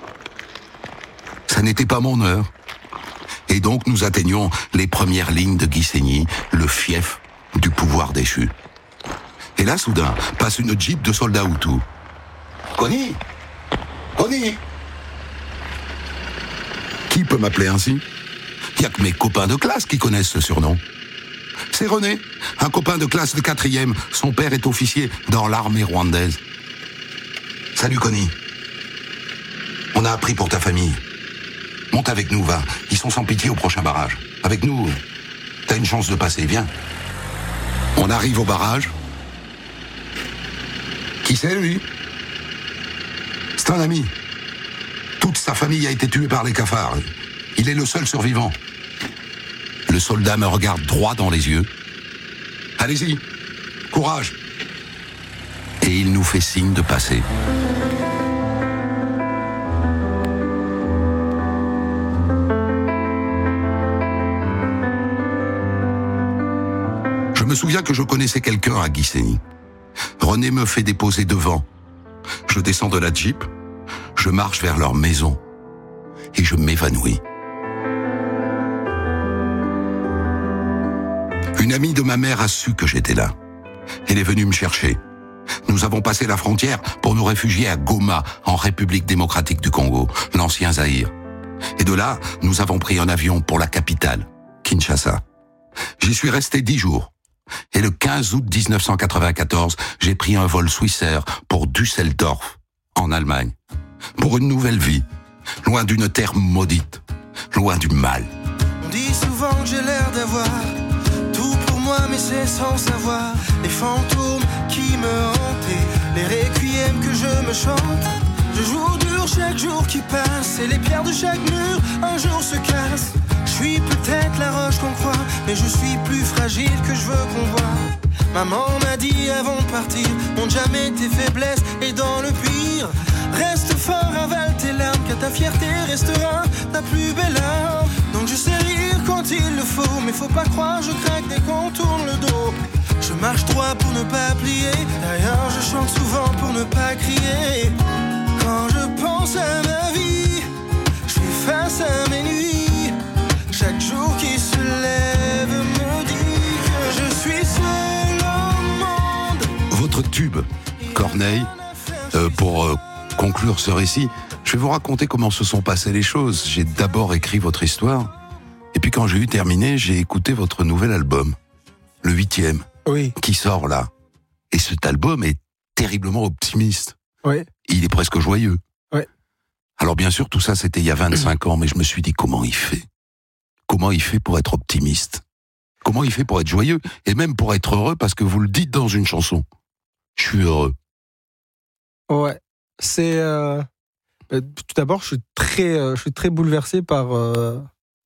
Ça n'était pas mon heure. Et donc, nous atteignions les premières lignes de Guisségny, le fief du pouvoir déchu. Et là, soudain, passe une jeep de soldats Hutus. Connie Connie Qui peut m'appeler ainsi? Il n'y a que mes copains de classe qui connaissent ce surnom. C'est René, un copain de classe de quatrième. Son père est officier dans l'armée rwandaise. Salut Connie. On a appris pour ta famille. Monte avec nous, va. Ils sont sans pitié au prochain barrage. Avec nous, t'as une chance de passer, viens. On arrive au barrage. Qui c'est, lui? C'est un ami. Toute sa famille a été tuée par les cafards. Il est le seul survivant. Le soldat me regarde droit dans les yeux. Allez-y, courage. Et il nous fait signe de passer. Je me souviens que je connaissais quelqu'un à Guisségny. René me fait déposer devant. Je descends de la Jeep, je marche vers leur maison et je m'évanouis. Une amie de ma mère a su que j'étais là. Elle est venue me chercher. Nous avons passé la frontière pour nous réfugier à Goma, en République démocratique du Congo, l'ancien Zaïre. Et de là, nous avons pris un avion pour la capitale, Kinshasa. J'y suis resté dix jours. Et le quinze août dix-neuf cent quatre-vingt-quatorze, j'ai pris un vol Swissair pour Düsseldorf, en Allemagne. Pour une nouvelle vie, loin d'une terre maudite, loin du mal. On dit souvent que j'ai l'air d'avoir tout pour moi, mais c'est sans savoir. Les fantômes qui me hantaient, les requiems que je me chante. Je joue dur chaque jour qui passe, et les pierres de chaque mur un jour se cassent. Je suis peut-être la roche qu'on croit, mais je suis plus fragile que je veux qu'on voit. Maman m'a dit avant de partir, montre jamais tes faiblesses, et dans le pire, reste fort, avale tes larmes, car ta fierté restera ta plus belle arme. Donc je sais rire quand il le faut, mais faut pas croire, je craque dès qu'on tourne le dos. Je marche droit pour ne pas plier, d'ailleurs je chante souvent pour ne pas crier. Quand je pense à ma vie, je suis face à mes nuits. Chaque jour qui se lève me dit que je suis seul au monde. Votre tube, Corneille, euh, pour euh, conclure ce récit, je vais vous raconter comment se sont passées les choses. J'ai d'abord écrit votre histoire, et puis quand j'ai eu terminé, j'ai écouté votre nouvel album, le huitième, oui. qui sort là. Et cet album est terriblement optimiste. Oui. Il est presque joyeux. Oui. Alors bien sûr, tout ça c'était il y a vingt-cinq ans, mais je me suis dit comment il fait? Comment il fait pour être optimiste? Comment il fait pour être joyeux? Et même pour être heureux, parce que vous le dites dans une chanson. Je suis heureux. Ouais. C'est... Euh... Tout d'abord, je suis très, euh, je suis très bouleversé par, euh...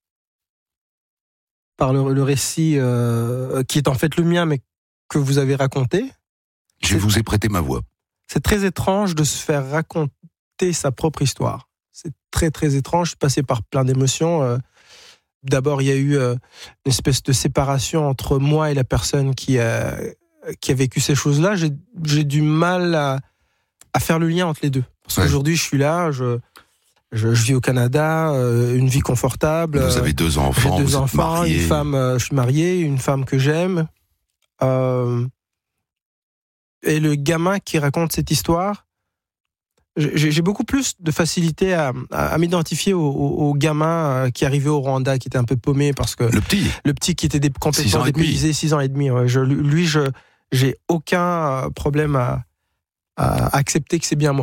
par le, le récit euh, qui est en fait le mien, mais que vous avez raconté. Je vous ai prêté ma voix. C'est très étrange de se faire raconter sa propre histoire. C'est très, très étrange. Je suis passé par plein d'émotions. Euh, D'abord, il y a eu euh, une espèce de séparation entre moi et la personne qui a, qui a vécu ces choses-là. J'ai, j'ai du mal à, à faire le lien entre les deux. Parce ouais. qu'aujourd'hui, je suis là, je, je, je vis au Canada, euh, une vie confortable. Vous avez deux enfants, j'ai deux vous êtes enfants, marié. Une femme, euh, je suis marié, une femme que j'aime. Euh, et le gamin qui raconte cette histoire, j'ai, j'ai beaucoup plus de facilité à, à, à m'identifier au, au, au gamin qui arrivait au Rwanda, qui était un peu paumé parce que le petit, le petit qui était dé, complètement dépaysé, six ans et demi. Ouais, je, lui, je, j'ai aucun problème à, à accepter que c'est bien moi.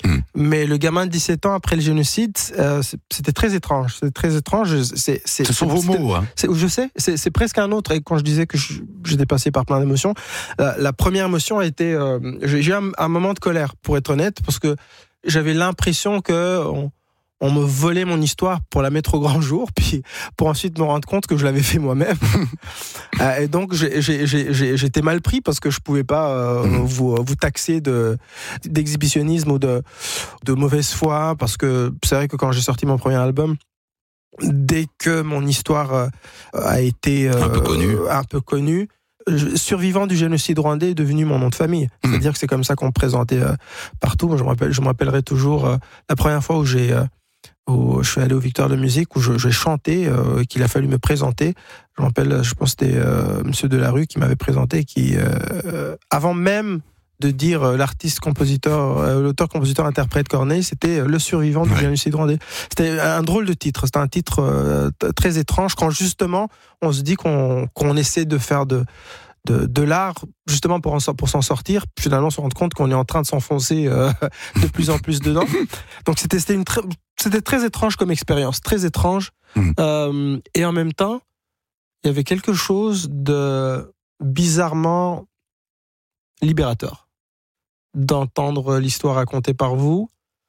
Mmh. Mais le gamin de dix-sept ans après le génocide, euh, c'était très étrange. C'est très étrange. C'est, c'est, Ce sont vos mots. Hein. C'est, je sais, c'est, c'est presque un autre. Et quand je disais que je, j'étais passé par plein d'émotions, la, la première émotion a été... Euh, j'ai eu un, un moment de colère, pour être honnête, parce que j'avais l'impression que... On, On me volait mon histoire pour la mettre au grand jour, puis pour ensuite me rendre compte que je l'avais fait moi-même. Et donc j'ai, j'ai, j'ai, j'étais mal pris parce que je pouvais pas euh, mmh. vous, vous taxer de, d'exhibitionnisme ou de, de mauvaise foi, parce que c'est vrai que quand j'ai sorti mon premier album, dès que mon histoire a été euh, un peu connue, un peu connue survivant du génocide rwandais est devenu mon nom de famille. Mmh. C'est-à-dire que c'est comme ça qu'on me présentait euh, partout. Moi, je me rappelle, je me rappellerai toujours euh, la première fois où j'ai euh, où je suis allé au Victoire de musique, où je, j'ai chanté, euh, qu'il a fallu me présenter. Je me rappelle, je pense que c'était euh, Monsieur Delarue qui m'avait présenté, qui, euh, avant même de dire euh, l'artiste, compositeur, euh, l'auteur, compositeur, interprète Corneille, c'était euh, le survivant du ouais. génocide rwandais. C'était un drôle de titre. C'était un titre euh, t- très étrange quand justement on se dit qu'on, qu'on essaie de faire de De, de l'art, justement pour, en, pour s'en sortir, finalement se rendre compte qu'on est en train de s'enfoncer euh, de plus en plus dedans. Donc c'était, c'était, une très, c'était très étrange comme expérience, très étrange. Mmh. Euh, et en même temps, il y avait quelque chose de bizarrement libérateur d'entendre l'histoire racontée par vous.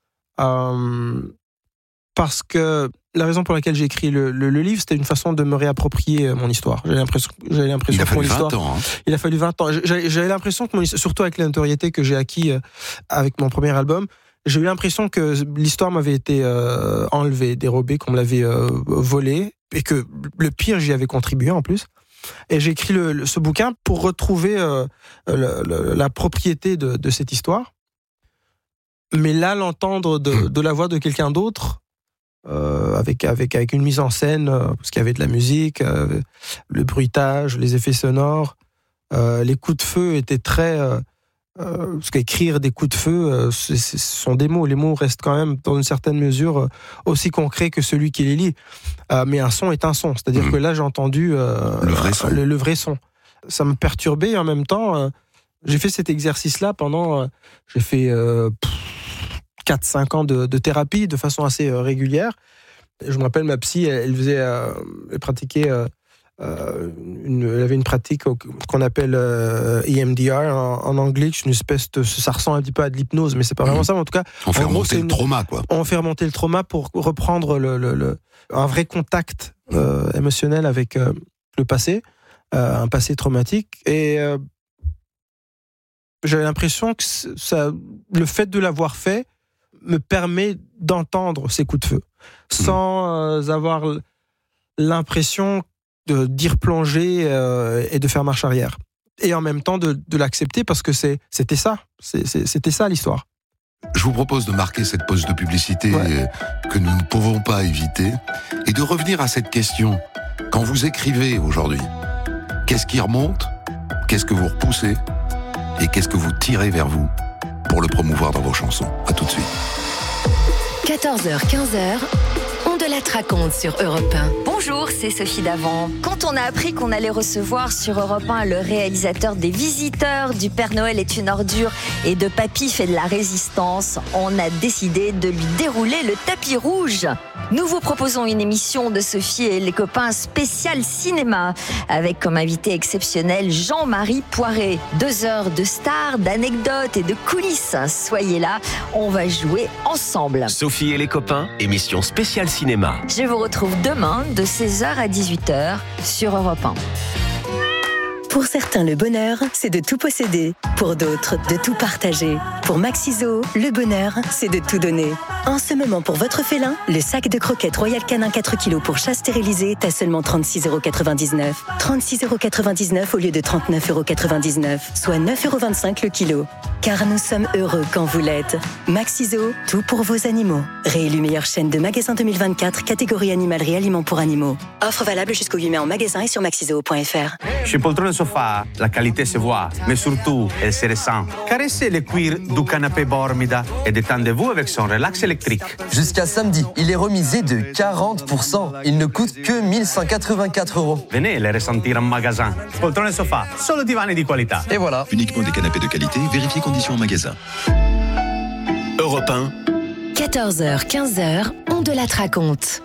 Euh, parce que la raison pour laquelle j'ai écrit le, le, le livre, c'était une façon de me réapproprier mon histoire. J'avais l'impression, j'avais l'impression il a que mon fallu histoire. vingt ans, hein. Il a fallu vingt ans. J'avais, j'avais l'impression que mon histoire, surtout avec la notoriété que j'ai acquis avec mon premier album, j'ai eu l'impression que l'histoire m'avait été euh, enlevée, dérobée, qu'on me l'avait euh, volée, et que le pire, j'y avais contribué en plus. Et j'ai écrit le, le, ce bouquin pour retrouver euh, le, le, la propriété de, de cette histoire. Mais là, l'entendre de, de la voix de quelqu'un d'autre, Euh, avec avec avec une mise en scène, euh, parce qu'il y avait de la musique, euh, le bruitage, les effets sonores, euh, les coups de feu étaient très euh, euh, parce qu'écrire des coups de feu, euh, c'est, c'est, ce sont des mots. Les mots restent quand même dans une certaine mesure euh, aussi concrets que celui qui les lit. Euh, mais un son est un son, c'est-à-dire mmh. que là j'ai entendu euh, le vrai son. Le, le vrai son. Ça me perturbait et en même temps, euh, j'ai fait cet exercice-là pendant, euh, j'ai fait euh, quatre cinq ans de, de thérapie de façon assez euh, régulière. Je me rappelle, ma psy, elle, elle faisait, euh, elle pratiquait, euh, une, elle avait une pratique au, qu'on appelle euh, E M D R en, en anglais, c'est une espèce de, ça ressemble un petit peu à de l'hypnose, mais c'est pas vraiment mmh. ça. Mais en tout cas, on fait en remonter gros, le une, trauma, quoi. On fait remonter le trauma pour reprendre le, le, le, un vrai contact euh, émotionnel avec euh, le passé, euh, un passé traumatique. Et euh, j'avais l'impression que ça, le fait de l'avoir fait me permet d'entendre ces coups de feu sans euh, avoir l'impression de, d'y replonger euh, et de faire marche arrière. Et en même temps de, de l'accepter parce que c'est, c'était ça. C'est, c'est, c'était ça l'histoire. Je vous propose de marquer cette pause de publicité ouais. que nous ne pouvons pas éviter et de revenir à cette question. Quand vous écrivez aujourd'hui, qu'est-ce qui remonte ? Qu'est-ce que vous repoussez ? Et qu'est-ce que vous tirez vers vous pour le promouvoir dans vos chansons ? À tout de suite. quatorze heures quinze, on de la raconte sur Europe un. Bonjour, c'est Sophie Davant. Quand on a appris qu'on allait recevoir sur Europe un le réalisateur des Visiteurs, du Père Noël est une ordure et de Papy fait de la résistance, on a décidé de lui dérouler le tapis rouge. Nous vous proposons une émission de Sophie et les copains spécial cinéma, avec comme invité exceptionnel Jean-Marie Poiré. Deux heures de stars, d'anecdotes et de coulisses. Soyez là, on va jouer ensemble. Sophie et les copains, émission spéciale cinéma. Je vous retrouve demain de seize heures à dix-huit heures sur Europe un. Pour certains, le bonheur, c'est de tout posséder. Pour d'autres, de tout partager. Pour Maxiso, le bonheur, c'est de tout donner. En ce moment, pour votre félin, le sac de croquettes Royal Canin quatre kilos pour chat stérilisé est à seulement trente-six euros quatre-vingt-dix-neuf. trente-six euros quatre-vingt-dix-neuf au lieu de trente-neuf euros quatre-vingt-dix-neuf, soit neuf euros vingt-cinq le kilo. Car nous sommes heureux quand vous l'êtes. Maxiso, tout pour vos animaux. Réélu meilleure chaîne de magasins deux mille vingt-quatre, catégorie animalerie aliments pour animaux. Offre valable jusqu'au huit mai en magasin et sur maxiso point f r. Chez Poltrone Sofa, la qualité se voit, mais surtout, elle se ressent. Caressez le cuir du canapé Bormida et détendez-vous avec son relax électrique. Jusqu'à samedi, il est remisé de quarante pour cent. Il ne coûte que mille cent quatre-vingt-quatre euros. Venez le ressentir en magasin. Poltrone Sofa, solo divani di qualità. Et voilà. Uniquement des canapés de qualité, vérifiez conditions en magasin. Europe un. quatorze heures, quinze heures, on de la raconte.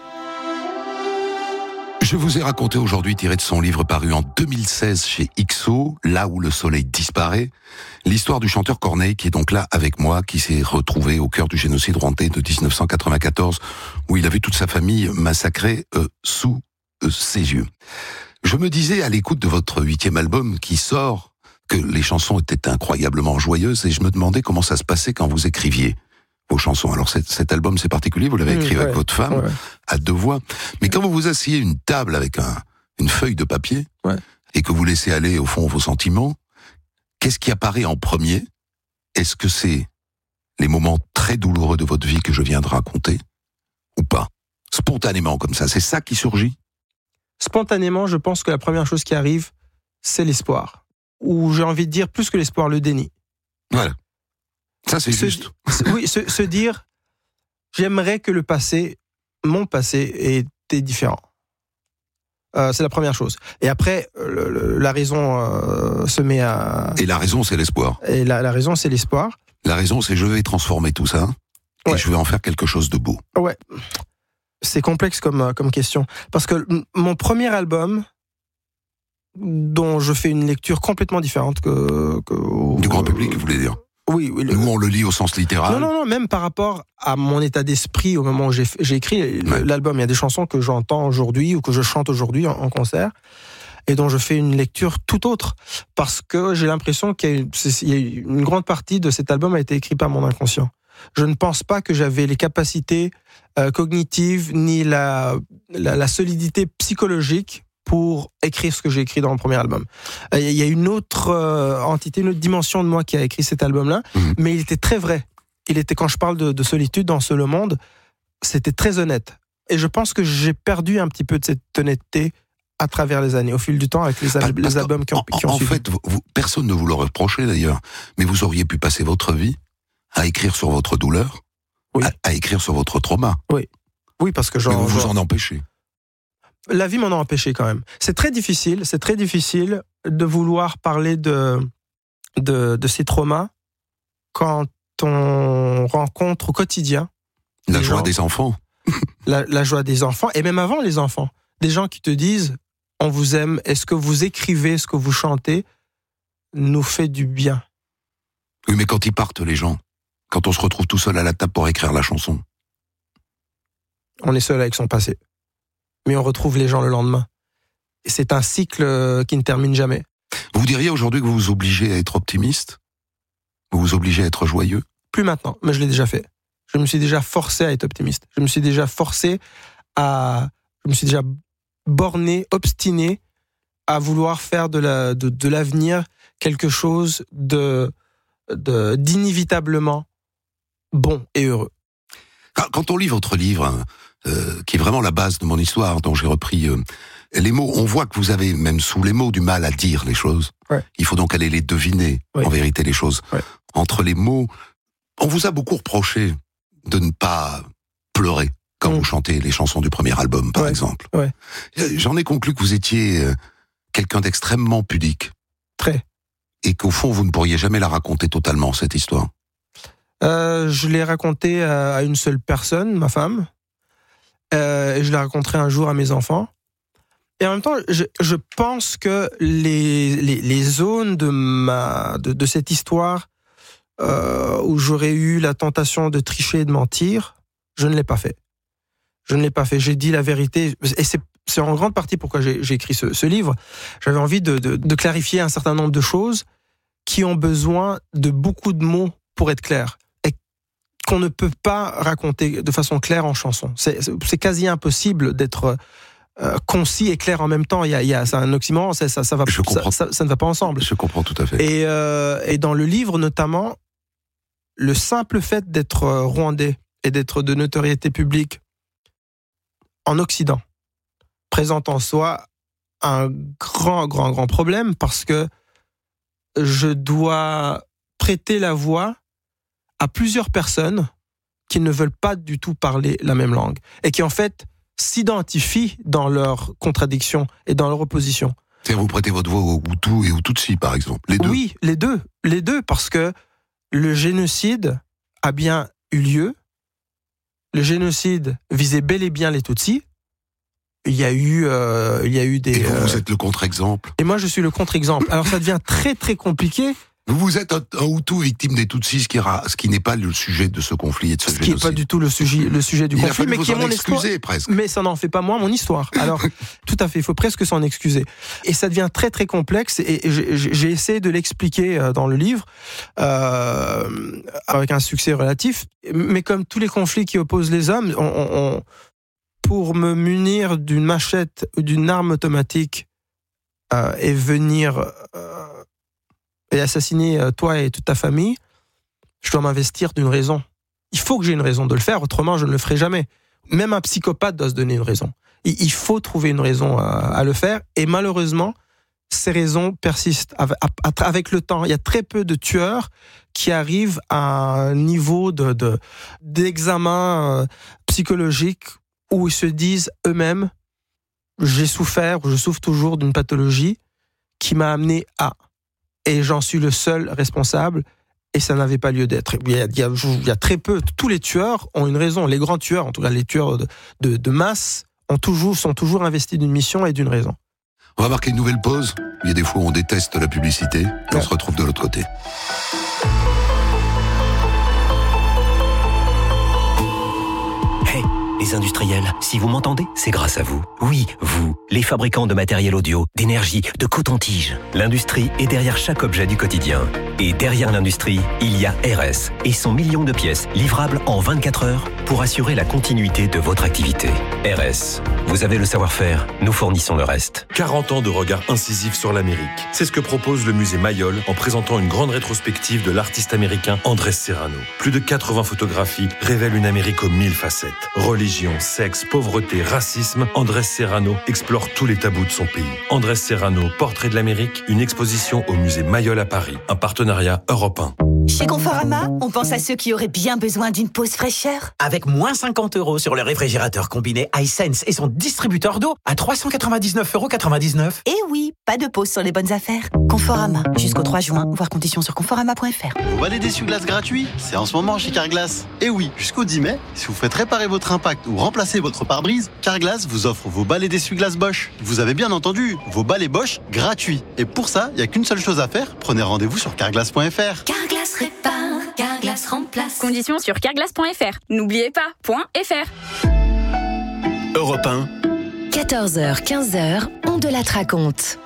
Je vous ai raconté aujourd'hui, tiré de son livre paru en deux mille seize chez X O, Là où le soleil disparaît, l'histoire du chanteur Corneille qui est donc là avec moi, qui s'est retrouvé au cœur du génocide rwandais de dix-neuf cent quatre-vingt-quatorze, où il a vu toute sa famille massacrée euh, sous euh, ses yeux. Je me disais à l'écoute de votre huitième album qui sort que les chansons étaient incroyablement joyeuses et je me demandais comment ça se passait quand vous écriviez vos chansons. Alors cet, cet album c'est particulier, vous l'avez écrit mmh, ouais, avec votre femme, ouais. à deux voix, mais quand vous vous asseyez à une table avec un, une feuille de papier ouais. et que vous laissez aller au fond vos sentiments, qu'est-ce qui apparaît en premier? Est-ce que c'est les moments très douloureux de votre vie que je viens de raconter ou pas? Spontanément comme ça, c'est ça qui surgit? Spontanément, je pense que la première chose qui arrive, c'est l'espoir. Ou j'ai envie de dire plus que l'espoir, le déni. Voilà. Ça, c'est se, juste. Oui, se, se dire, j'aimerais que le passé, mon passé, était différent. Euh, c'est la première chose. Et après, le, le, la raison euh, se met à... Et la raison, c'est l'espoir. Et la, la raison, c'est l'espoir. La raison, c'est je vais transformer tout ça et ouais. je vais en faire quelque chose de beau. Ouais. C'est complexe comme, comme question. Parce que mon premier album, dont je fais une lecture complètement différente que... que du grand public, vous voulez dire? Oui, oui. Nous, on le lit au sens littéral. Non, non, non, même par rapport à mon état d'esprit au moment où j'ai, j'ai écrit ouais. l'album. Il y a des chansons que j'entends aujourd'hui ou que je chante aujourd'hui en, en concert et dont je fais une lecture tout autre parce que j'ai l'impression qu'il y a, une, il y a une grande partie de cet album a été écrit par mon inconscient. Je ne pense pas que j'avais les capacités euh, cognitives ni la, la, la solidité psychologique pour écrire ce que j'ai écrit dans mon premier album. Il y a une autre euh, entité, une autre dimension de moi qui a écrit cet album-là, mmh. mais il était très vrai. Il était, quand je parle de, de solitude dans ce Le Monde, c'était très honnête. Et je pense que j'ai perdu un petit peu de cette honnêteté à travers les années, au fil du temps, avec les, al- les albums qui ont, qui ont en, en suivi. En fait, vous, personne ne vous le reprochait d'ailleurs, mais vous auriez pu passer votre vie à écrire sur votre douleur, oui. à, à écrire sur votre trauma. Oui, oui, parce que genre... Mais vous vous genre... en empêchez. La vie m'en a empêché quand même. C'est très difficile, c'est très difficile de vouloir parler de, de, de ces traumas quand on rencontre au quotidien la joie gens, des enfants. la, la joie des enfants, et même avant les enfants. Des gens qui te disent, on vous aime, est-ce que vous écrivez, ce que vous chantez, nous fait du bien. Oui, mais quand ils partent, les gens, quand on se retrouve tout seul à la table pour écrire la chanson. On est seul avec son passé. Mais on retrouve les gens le lendemain. Et c'est un cycle qui ne termine jamais. Vous diriez aujourd'hui que vous vous obligez à être optimiste? Vous vous obligez à être joyeux? Plus maintenant, mais je l'ai déjà fait. Je me suis déjà forcé à être optimiste. Je me suis déjà forcé à... Je me suis déjà borné, obstiné à vouloir faire de, la, de, de l'avenir quelque chose de, de, d'inévitablement bon et heureux. Quand on lit votre livre... Euh, qui est vraiment la base de mon histoire, dont j'ai repris euh, les mots. On voit que vous avez, même sous les mots, du mal à dire les choses. Ouais. Il faut donc aller les deviner, ouais. en vérité, les choses. Ouais. Entre les mots, on vous a beaucoup reproché de ne pas pleurer quand mmh. vous chantez les chansons du premier album, par ouais. exemple. Ouais. J'en ai conclu que vous étiez euh, quelqu'un d'extrêmement pudique. Très. Et qu'au fond, vous ne pourriez jamais la raconter totalement, cette histoire. Euh, je l'ai racontée à une seule personne, ma femme. Euh, et je la raconterai un jour à mes enfants. Et en même temps, je, je pense que les, les, les zones de, ma, de, de cette histoire euh, où j'aurais eu la tentation de tricher et de mentir, je ne l'ai pas fait. Je ne l'ai pas fait. J'ai dit la vérité. Et c'est, c'est en grande partie pourquoi j'ai, j'ai écrit ce, ce livre. J'avais envie de, de, de clarifier un certain nombre de choses qui ont besoin de beaucoup de mots pour être claires. Qu'on ne peut pas raconter de façon claire en chanson. C'est, c'est quasi impossible d'être euh, concis et clair en même temps. Il y a, il y a, c'est un oxymore, ça, ça, ça, va, ça, ça, ça ne va pas ensemble. Je comprends tout à fait. Et, euh, et dans le livre, notamment, le simple fait d'être rwandais et d'être de notoriété publique en Occident présente en soi un grand, grand, grand problème parce que je dois prêter la voix à plusieurs personnes qui ne veulent pas du tout parler la même langue et qui en fait s'identifient dans leurs contradictions et dans leur opposition. C'est-à-dire vous prêtez votre voix aux Hutus et aux Tutsis, par exemple, les deux. Oui, les deux, les deux, parce que le génocide a bien eu lieu. Le génocide visait bel et bien les Tutsis. Il y a eu, euh, il y a eu des. Et vous, euh, vous êtes le contre-exemple. Et moi, je suis le contre-exemple. Alors, ça devient très, très compliqué. Vous, vous êtes un, un Hutu victime des Tutsis, ce qui, ce qui n'est pas le sujet de ce conflit et de ce, ce qui n'est pas du tout le sujet, le sujet du il conflit, a mais vous qui est en mon excuser, histoire. Presque. Mais ça n'en fait pas moins mon histoire. Alors, tout à fait, il faut presque s'en excuser. Et ça devient très très complexe. Et j'ai, j'ai essayé de l'expliquer dans le livre euh, avec un succès relatif. Mais comme tous les conflits qui opposent les hommes, on, on, pour me munir d'une machette ou d'une arme automatique euh, et venir euh, et assassiner toi et toute ta famille, je dois m'investir d'une raison. Il faut que j'ai une raison de le faire, autrement je ne le ferai jamais. Même un psychopathe doit se donner une raison. Il faut trouver une raison à, à le faire, et malheureusement, ces raisons persistent avec le temps. Il y a très peu de tueurs qui arrivent à un niveau de, de, d'examen psychologique où ils se disent eux-mêmes « j'ai souffert, je souffre toujours d'une pathologie qui m'a amené à... » et j'en suis le seul responsable, et ça n'avait pas lieu d'être. Il y, a, il, y a, il y a très peu, tous les tueurs ont une raison, les grands tueurs, en tout cas les tueurs de, de, de masse, ont toujours, sont toujours investis d'une mission et d'une raison. On va marquer une nouvelle pause. Il y a des fois où on déteste la publicité, et ouais. on se retrouve de l'autre côté. Hey, les industriels, si vous m'entendez, c'est grâce à vous. Oui, vous, les fabricants de matériel audio, d'énergie, de coton-tige. L'industrie est derrière chaque objet du quotidien. Et derrière l'industrie, il y a R S et son million de pièces livrables en vingt-quatre heures pour assurer la continuité de votre activité. R S, vous avez le savoir-faire, nous fournissons le reste. quarante ans de regard incisif sur l'Amérique. C'est ce que propose le musée Mayol en présentant une grande rétrospective de l'artiste américain Andrés Serrano. Plus de quatre-vingts photographies révèlent une Amérique aux mille facettes. Religion, sexe, pauvreté, racisme, Andrés Serrano explore tous les tabous de son pays. Andrés Serrano, portrait de l'Amérique, une exposition au musée Mayol à Paris, un partenariat Europe un. Chez Conforama, on pense à ceux qui auraient bien besoin d'une pause fraîcheur. Avec moins cinquante euros sur le réfrigérateur combiné iSense et son distributeur d'eau à trois cent quatre-vingt-dix-neuf euros quatre-vingt-dix-neuf. Et oui, pas de pause sur les bonnes affaires. Conforama, jusqu'au trois juin, voir conditions sur conforama point f r. Vous balai d'essuie-glace gratuit, c'est en ce moment chez Carglass. Et oui, jusqu'au dix mai, si vous faites réparer votre impact ou remplacer votre pare-brise, Carglass vous offre vos balais d'essuie-glace Bosch. Vous avez bien entendu, vos balais Bosch gratuits. Et pour ça, il n'y a qu'une seule chose à faire, prenez rendez-vous sur carglass point f r. Carglass répare, Carglass remplace. Conditions sur carglass point f r. N'oubliez pas, .fr. Europe un. quatorze heures quinze, on de la raconte.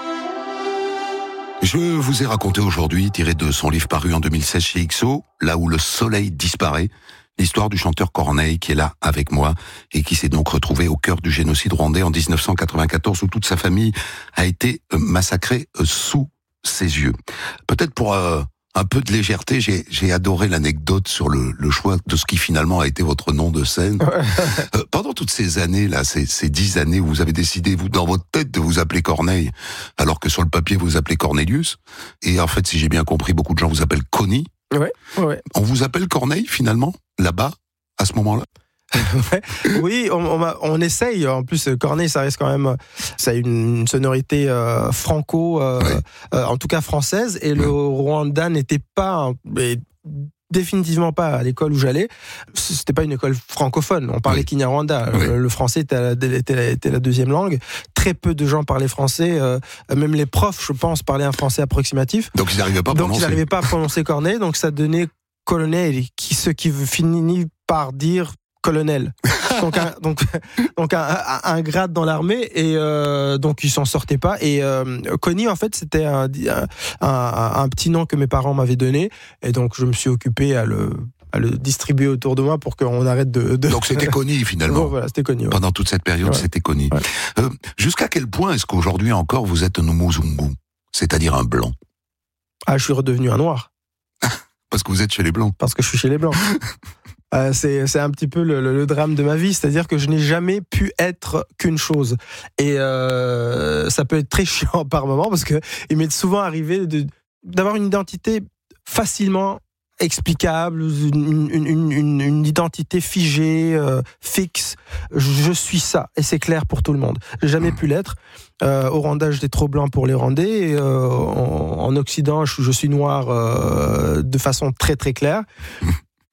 Je vous ai raconté aujourd'hui, tiré de son livre paru en deux mille seize chez X O, Là où le soleil disparaît, l'histoire du chanteur Corneille qui est là avec moi et qui s'est donc retrouvé au cœur du génocide rwandais en dix-neuf cent quatre-vingt-quatorze où toute sa famille a été massacrée sous ses yeux. Peut-être pour euh, un peu de légèreté, j'ai, j'ai adoré l'anecdote sur le, le choix de ce qui finalement a été votre nom de scène. euh, pendant toutes ces années là, ces, ces dix années où vous avez décidé, vous, dans votre tête, de vous appeler Corneille, alors que sur le papier vous vous appelez Cornelius, et en fait, si j'ai bien compris, beaucoup de gens vous appellent Connie. Ouais, ouais. On vous appelle Corneille finalement, là-bas, à ce moment-là? Ouais. Oui, on, on, on essaye. En plus, Corneille, ça reste quand même, ça a une sonorité euh, franco, euh, ouais. euh, en tout cas française. Et le Rwanda n'était pas, mais définitivement pas à l'école où j'allais. C'était pas une école francophone. On parlait oui. Kinyarwanda. Oui. Le, le français était la, était, la, était la deuxième langue. Très peu de gens parlaient français. Euh, même les profs, je pense, parlaient un français approximatif. Donc ils n'arrivaient pas à donc, prononcer. ils n'arrivaient pas à prononcer Corneille. Donc ça donnait colonel, qui ce qui finit par dire colonel. Donc un, donc, donc un, un, un grade dans l'armée, et euh, donc il s'en sortait pas. Et euh, Connie, en fait, c'était un, un, un, un petit nom que mes parents m'avaient donné, et donc je me suis occupé à le, à le distribuer autour de moi pour qu'on arrête de... de... Donc c'était Connie finalement. Bon, voilà, c'était Connie. Ouais. Pendant toute cette période, ouais. c'était Connie. Ouais. Euh, jusqu'à quel point est-ce qu'aujourd'hui encore vous êtes un Muzungu, c'est-à-dire un blanc? Ah, je suis redevenu un noir. Parce que vous êtes chez les blancs. Parce que je suis chez les blancs. Euh, c'est, c'est un petit peu le, le, le drame de ma vie, c'est-à-dire que je n'ai jamais pu être qu'une chose. Et euh, ça peut être très chiant par moment, parce que il m'est souvent arrivé de, d'avoir une identité facilement explicable, une, une, une, une identité figée, euh, fixe. Je suis ça, et c'est clair pour tout le monde. J'ai jamais pu l'être. Euh, au Rwanda, j'étais trop blanc pour les Rwandais. Et, euh, en, en Occident, je, je suis noir euh, de façon très très claire.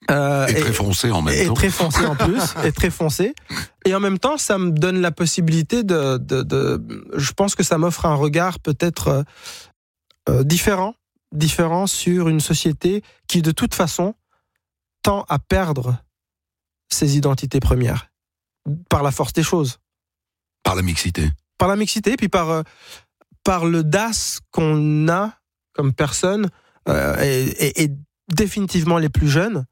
Euh, et, et très foncé en même et temps. Et très foncé en plus, et très foncé. Et en même temps, ça me donne la possibilité de... de, de je pense que ça m'offre un regard peut-être euh, différent, différent sur une société qui, de toute façon, tend à perdre ses identités premières, par la force des choses. Par la mixité. Par la mixité, puis par, euh, par l'audace qu'on a comme personne, euh, et, et, et définitivement les plus jeunes,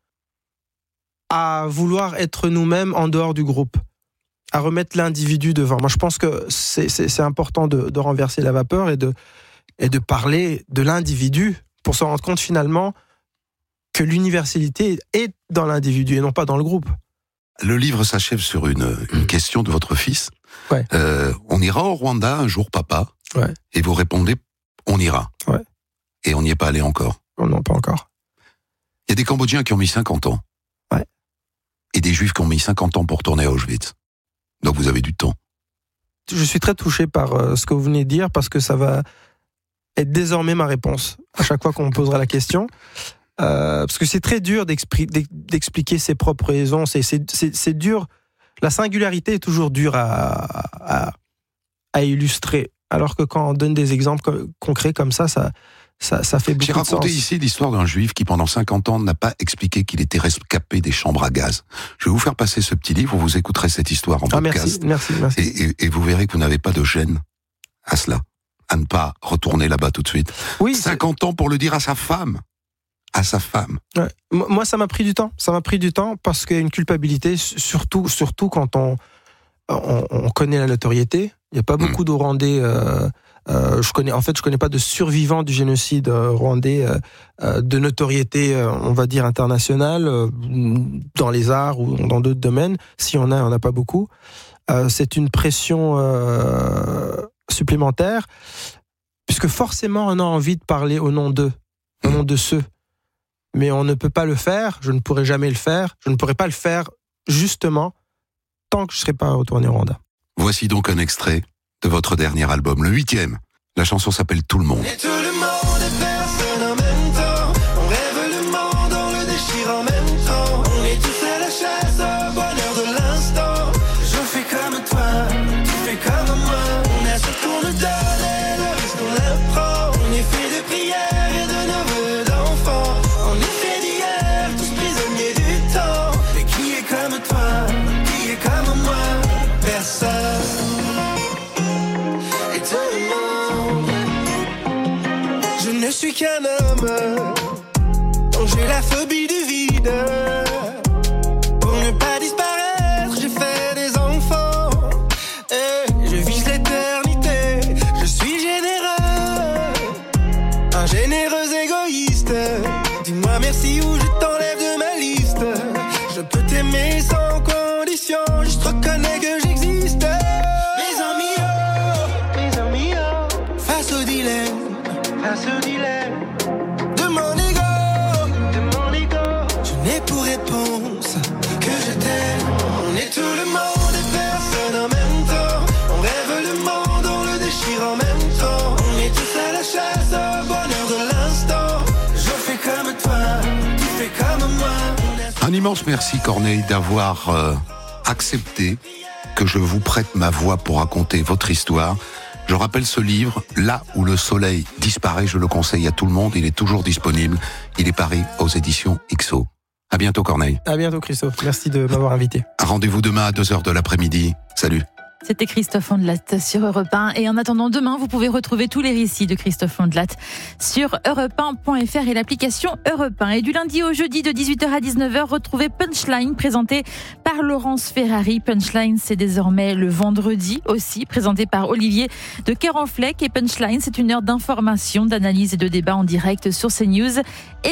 à vouloir être nous-mêmes en dehors du groupe, à remettre l'individu devant. Moi, je pense que c'est, c'est, c'est important de, de renverser la vapeur et de, et de parler de l'individu pour se rendre compte finalement que l'universalité est dans l'individu et non pas dans le groupe. Le livre s'achève sur une, une question de votre fils. Ouais. Euh, on ira au Rwanda un jour, papa. Ouais. Et vous répondez, on ira. Ouais. Et on n'y est pas allé encore. Oh non, pas encore. Il y a des Cambodgiens qui ont mis cinquante ans. Ouais. Et des Juifs qui ont mis cinquante ans pour tourner à Auschwitz. Donc vous avez du temps. Je suis très touché par euh, ce que vous venez de dire parce que ça va être désormais ma réponse à chaque fois qu'on me posera la question. Euh, parce que c'est très dur d'expri- d'expliquer ses propres raisons. C'est, c'est, c'est, c'est dur. La singularité est toujours dure à, à, à illustrer. Alors que quand on donne des exemples co- concrets comme ça, ça, ça, ça fait beaucoup J'ai de sens. raconté ici l'histoire d'un juif qui, pendant cinquante ans, n'a pas expliqué qu'il était rescapé des chambres à gaz. Je vais vous faire passer ce petit livre, vous écouterez cette histoire en ah, podcast. Merci, merci, merci. Et, et, et vous verrez que vous n'avez pas de gêne à cela, à ne pas retourner là-bas tout de suite. Oui, cinquante c'est... ans pour le dire à sa femme. À sa femme. Ouais. Moi, ça m'a pris du temps. Ça m'a pris du temps parce qu'il y a une culpabilité, surtout, surtout quand on, on, on connaît la notoriété. Il n'y a pas beaucoup mmh. de Rwandais. Euh, euh, je connais, en fait, je connais pas de survivants du génocide rwandais euh, de notoriété, euh, on va dire internationale, euh, dans les arts ou dans d'autres domaines. Si on a, on n'a pas beaucoup. Euh, c'est une pression euh, supplémentaire, puisque forcément, on a envie de parler au nom d'eux, au nom de ceux. Mais on ne peut pas le faire, je ne pourrai jamais le faire, je ne pourrai pas le faire justement tant que je ne serai pas retourné au Rwanda. Voici donc un extrait de votre dernier album, le huitième. La chanson s'appelle Tout le monde. Et tout le monde est personne en même temps. On rêve le monde, on le déchire en même temps. On est tous à la chasse au bonheur de l'instant. Je fais comme toi, tu fais comme moi. On a ce qu'on nous donne et le reste on l'apprend. On est fait de prières et de nos vœux d'enfants. On est fait d'hier, tous prisonniers du temps. Mais qui est comme toi, qui est comme moi? Personne. Je suis qu'un homme, j'ai la phobie du vide. Pour ne pas disparaître, j'ai fait des enfants. Et je vise l'éternité, je suis généreux. Un généreux égoïste. Dis-moi merci ou je t'enlève de ma liste. Je peux t'aimer sans condition, juste reconnais que j'existe. Mes amis, oh, mes amis, oh, face au dilemme. Face au dilemme de mon ego, de mon ego. Je n'ai pour réponse que je t'aime. On est tout le monde et personne en même temps. On rêve le monde, on le déchire en même temps. On est tous à la chasse au bonheur de l'instant. Je fais comme toi, tu fais comme moi. Un immense merci Corneille d'avoir euh, accepté que je vous prête ma voix pour raconter votre histoire. Je rappelle ce livre, Là où le soleil disparaît, je le conseille à tout le monde, il est toujours disponible, il est paru aux éditions X O. À bientôt Corneille. À bientôt Christophe, merci de m'avoir invité. Rendez-vous demain à deux heures de l'après-midi, salut. C'était Christophe Ondelat sur Europe un. Et en attendant demain, vous pouvez retrouver tous les récits de Christophe Ondelat sur europe un point f r et l'application Europe un. Et du lundi au jeudi de dix-huit heures à dix-neuf heures, retrouvez Punchline présenté par Laurence Ferrari. Punchline, c'est désormais le vendredi aussi, présenté par Olivier de Kerenfleck. Et Punchline, c'est une heure d'information, d'analyse et de débat en direct sur CNews. Et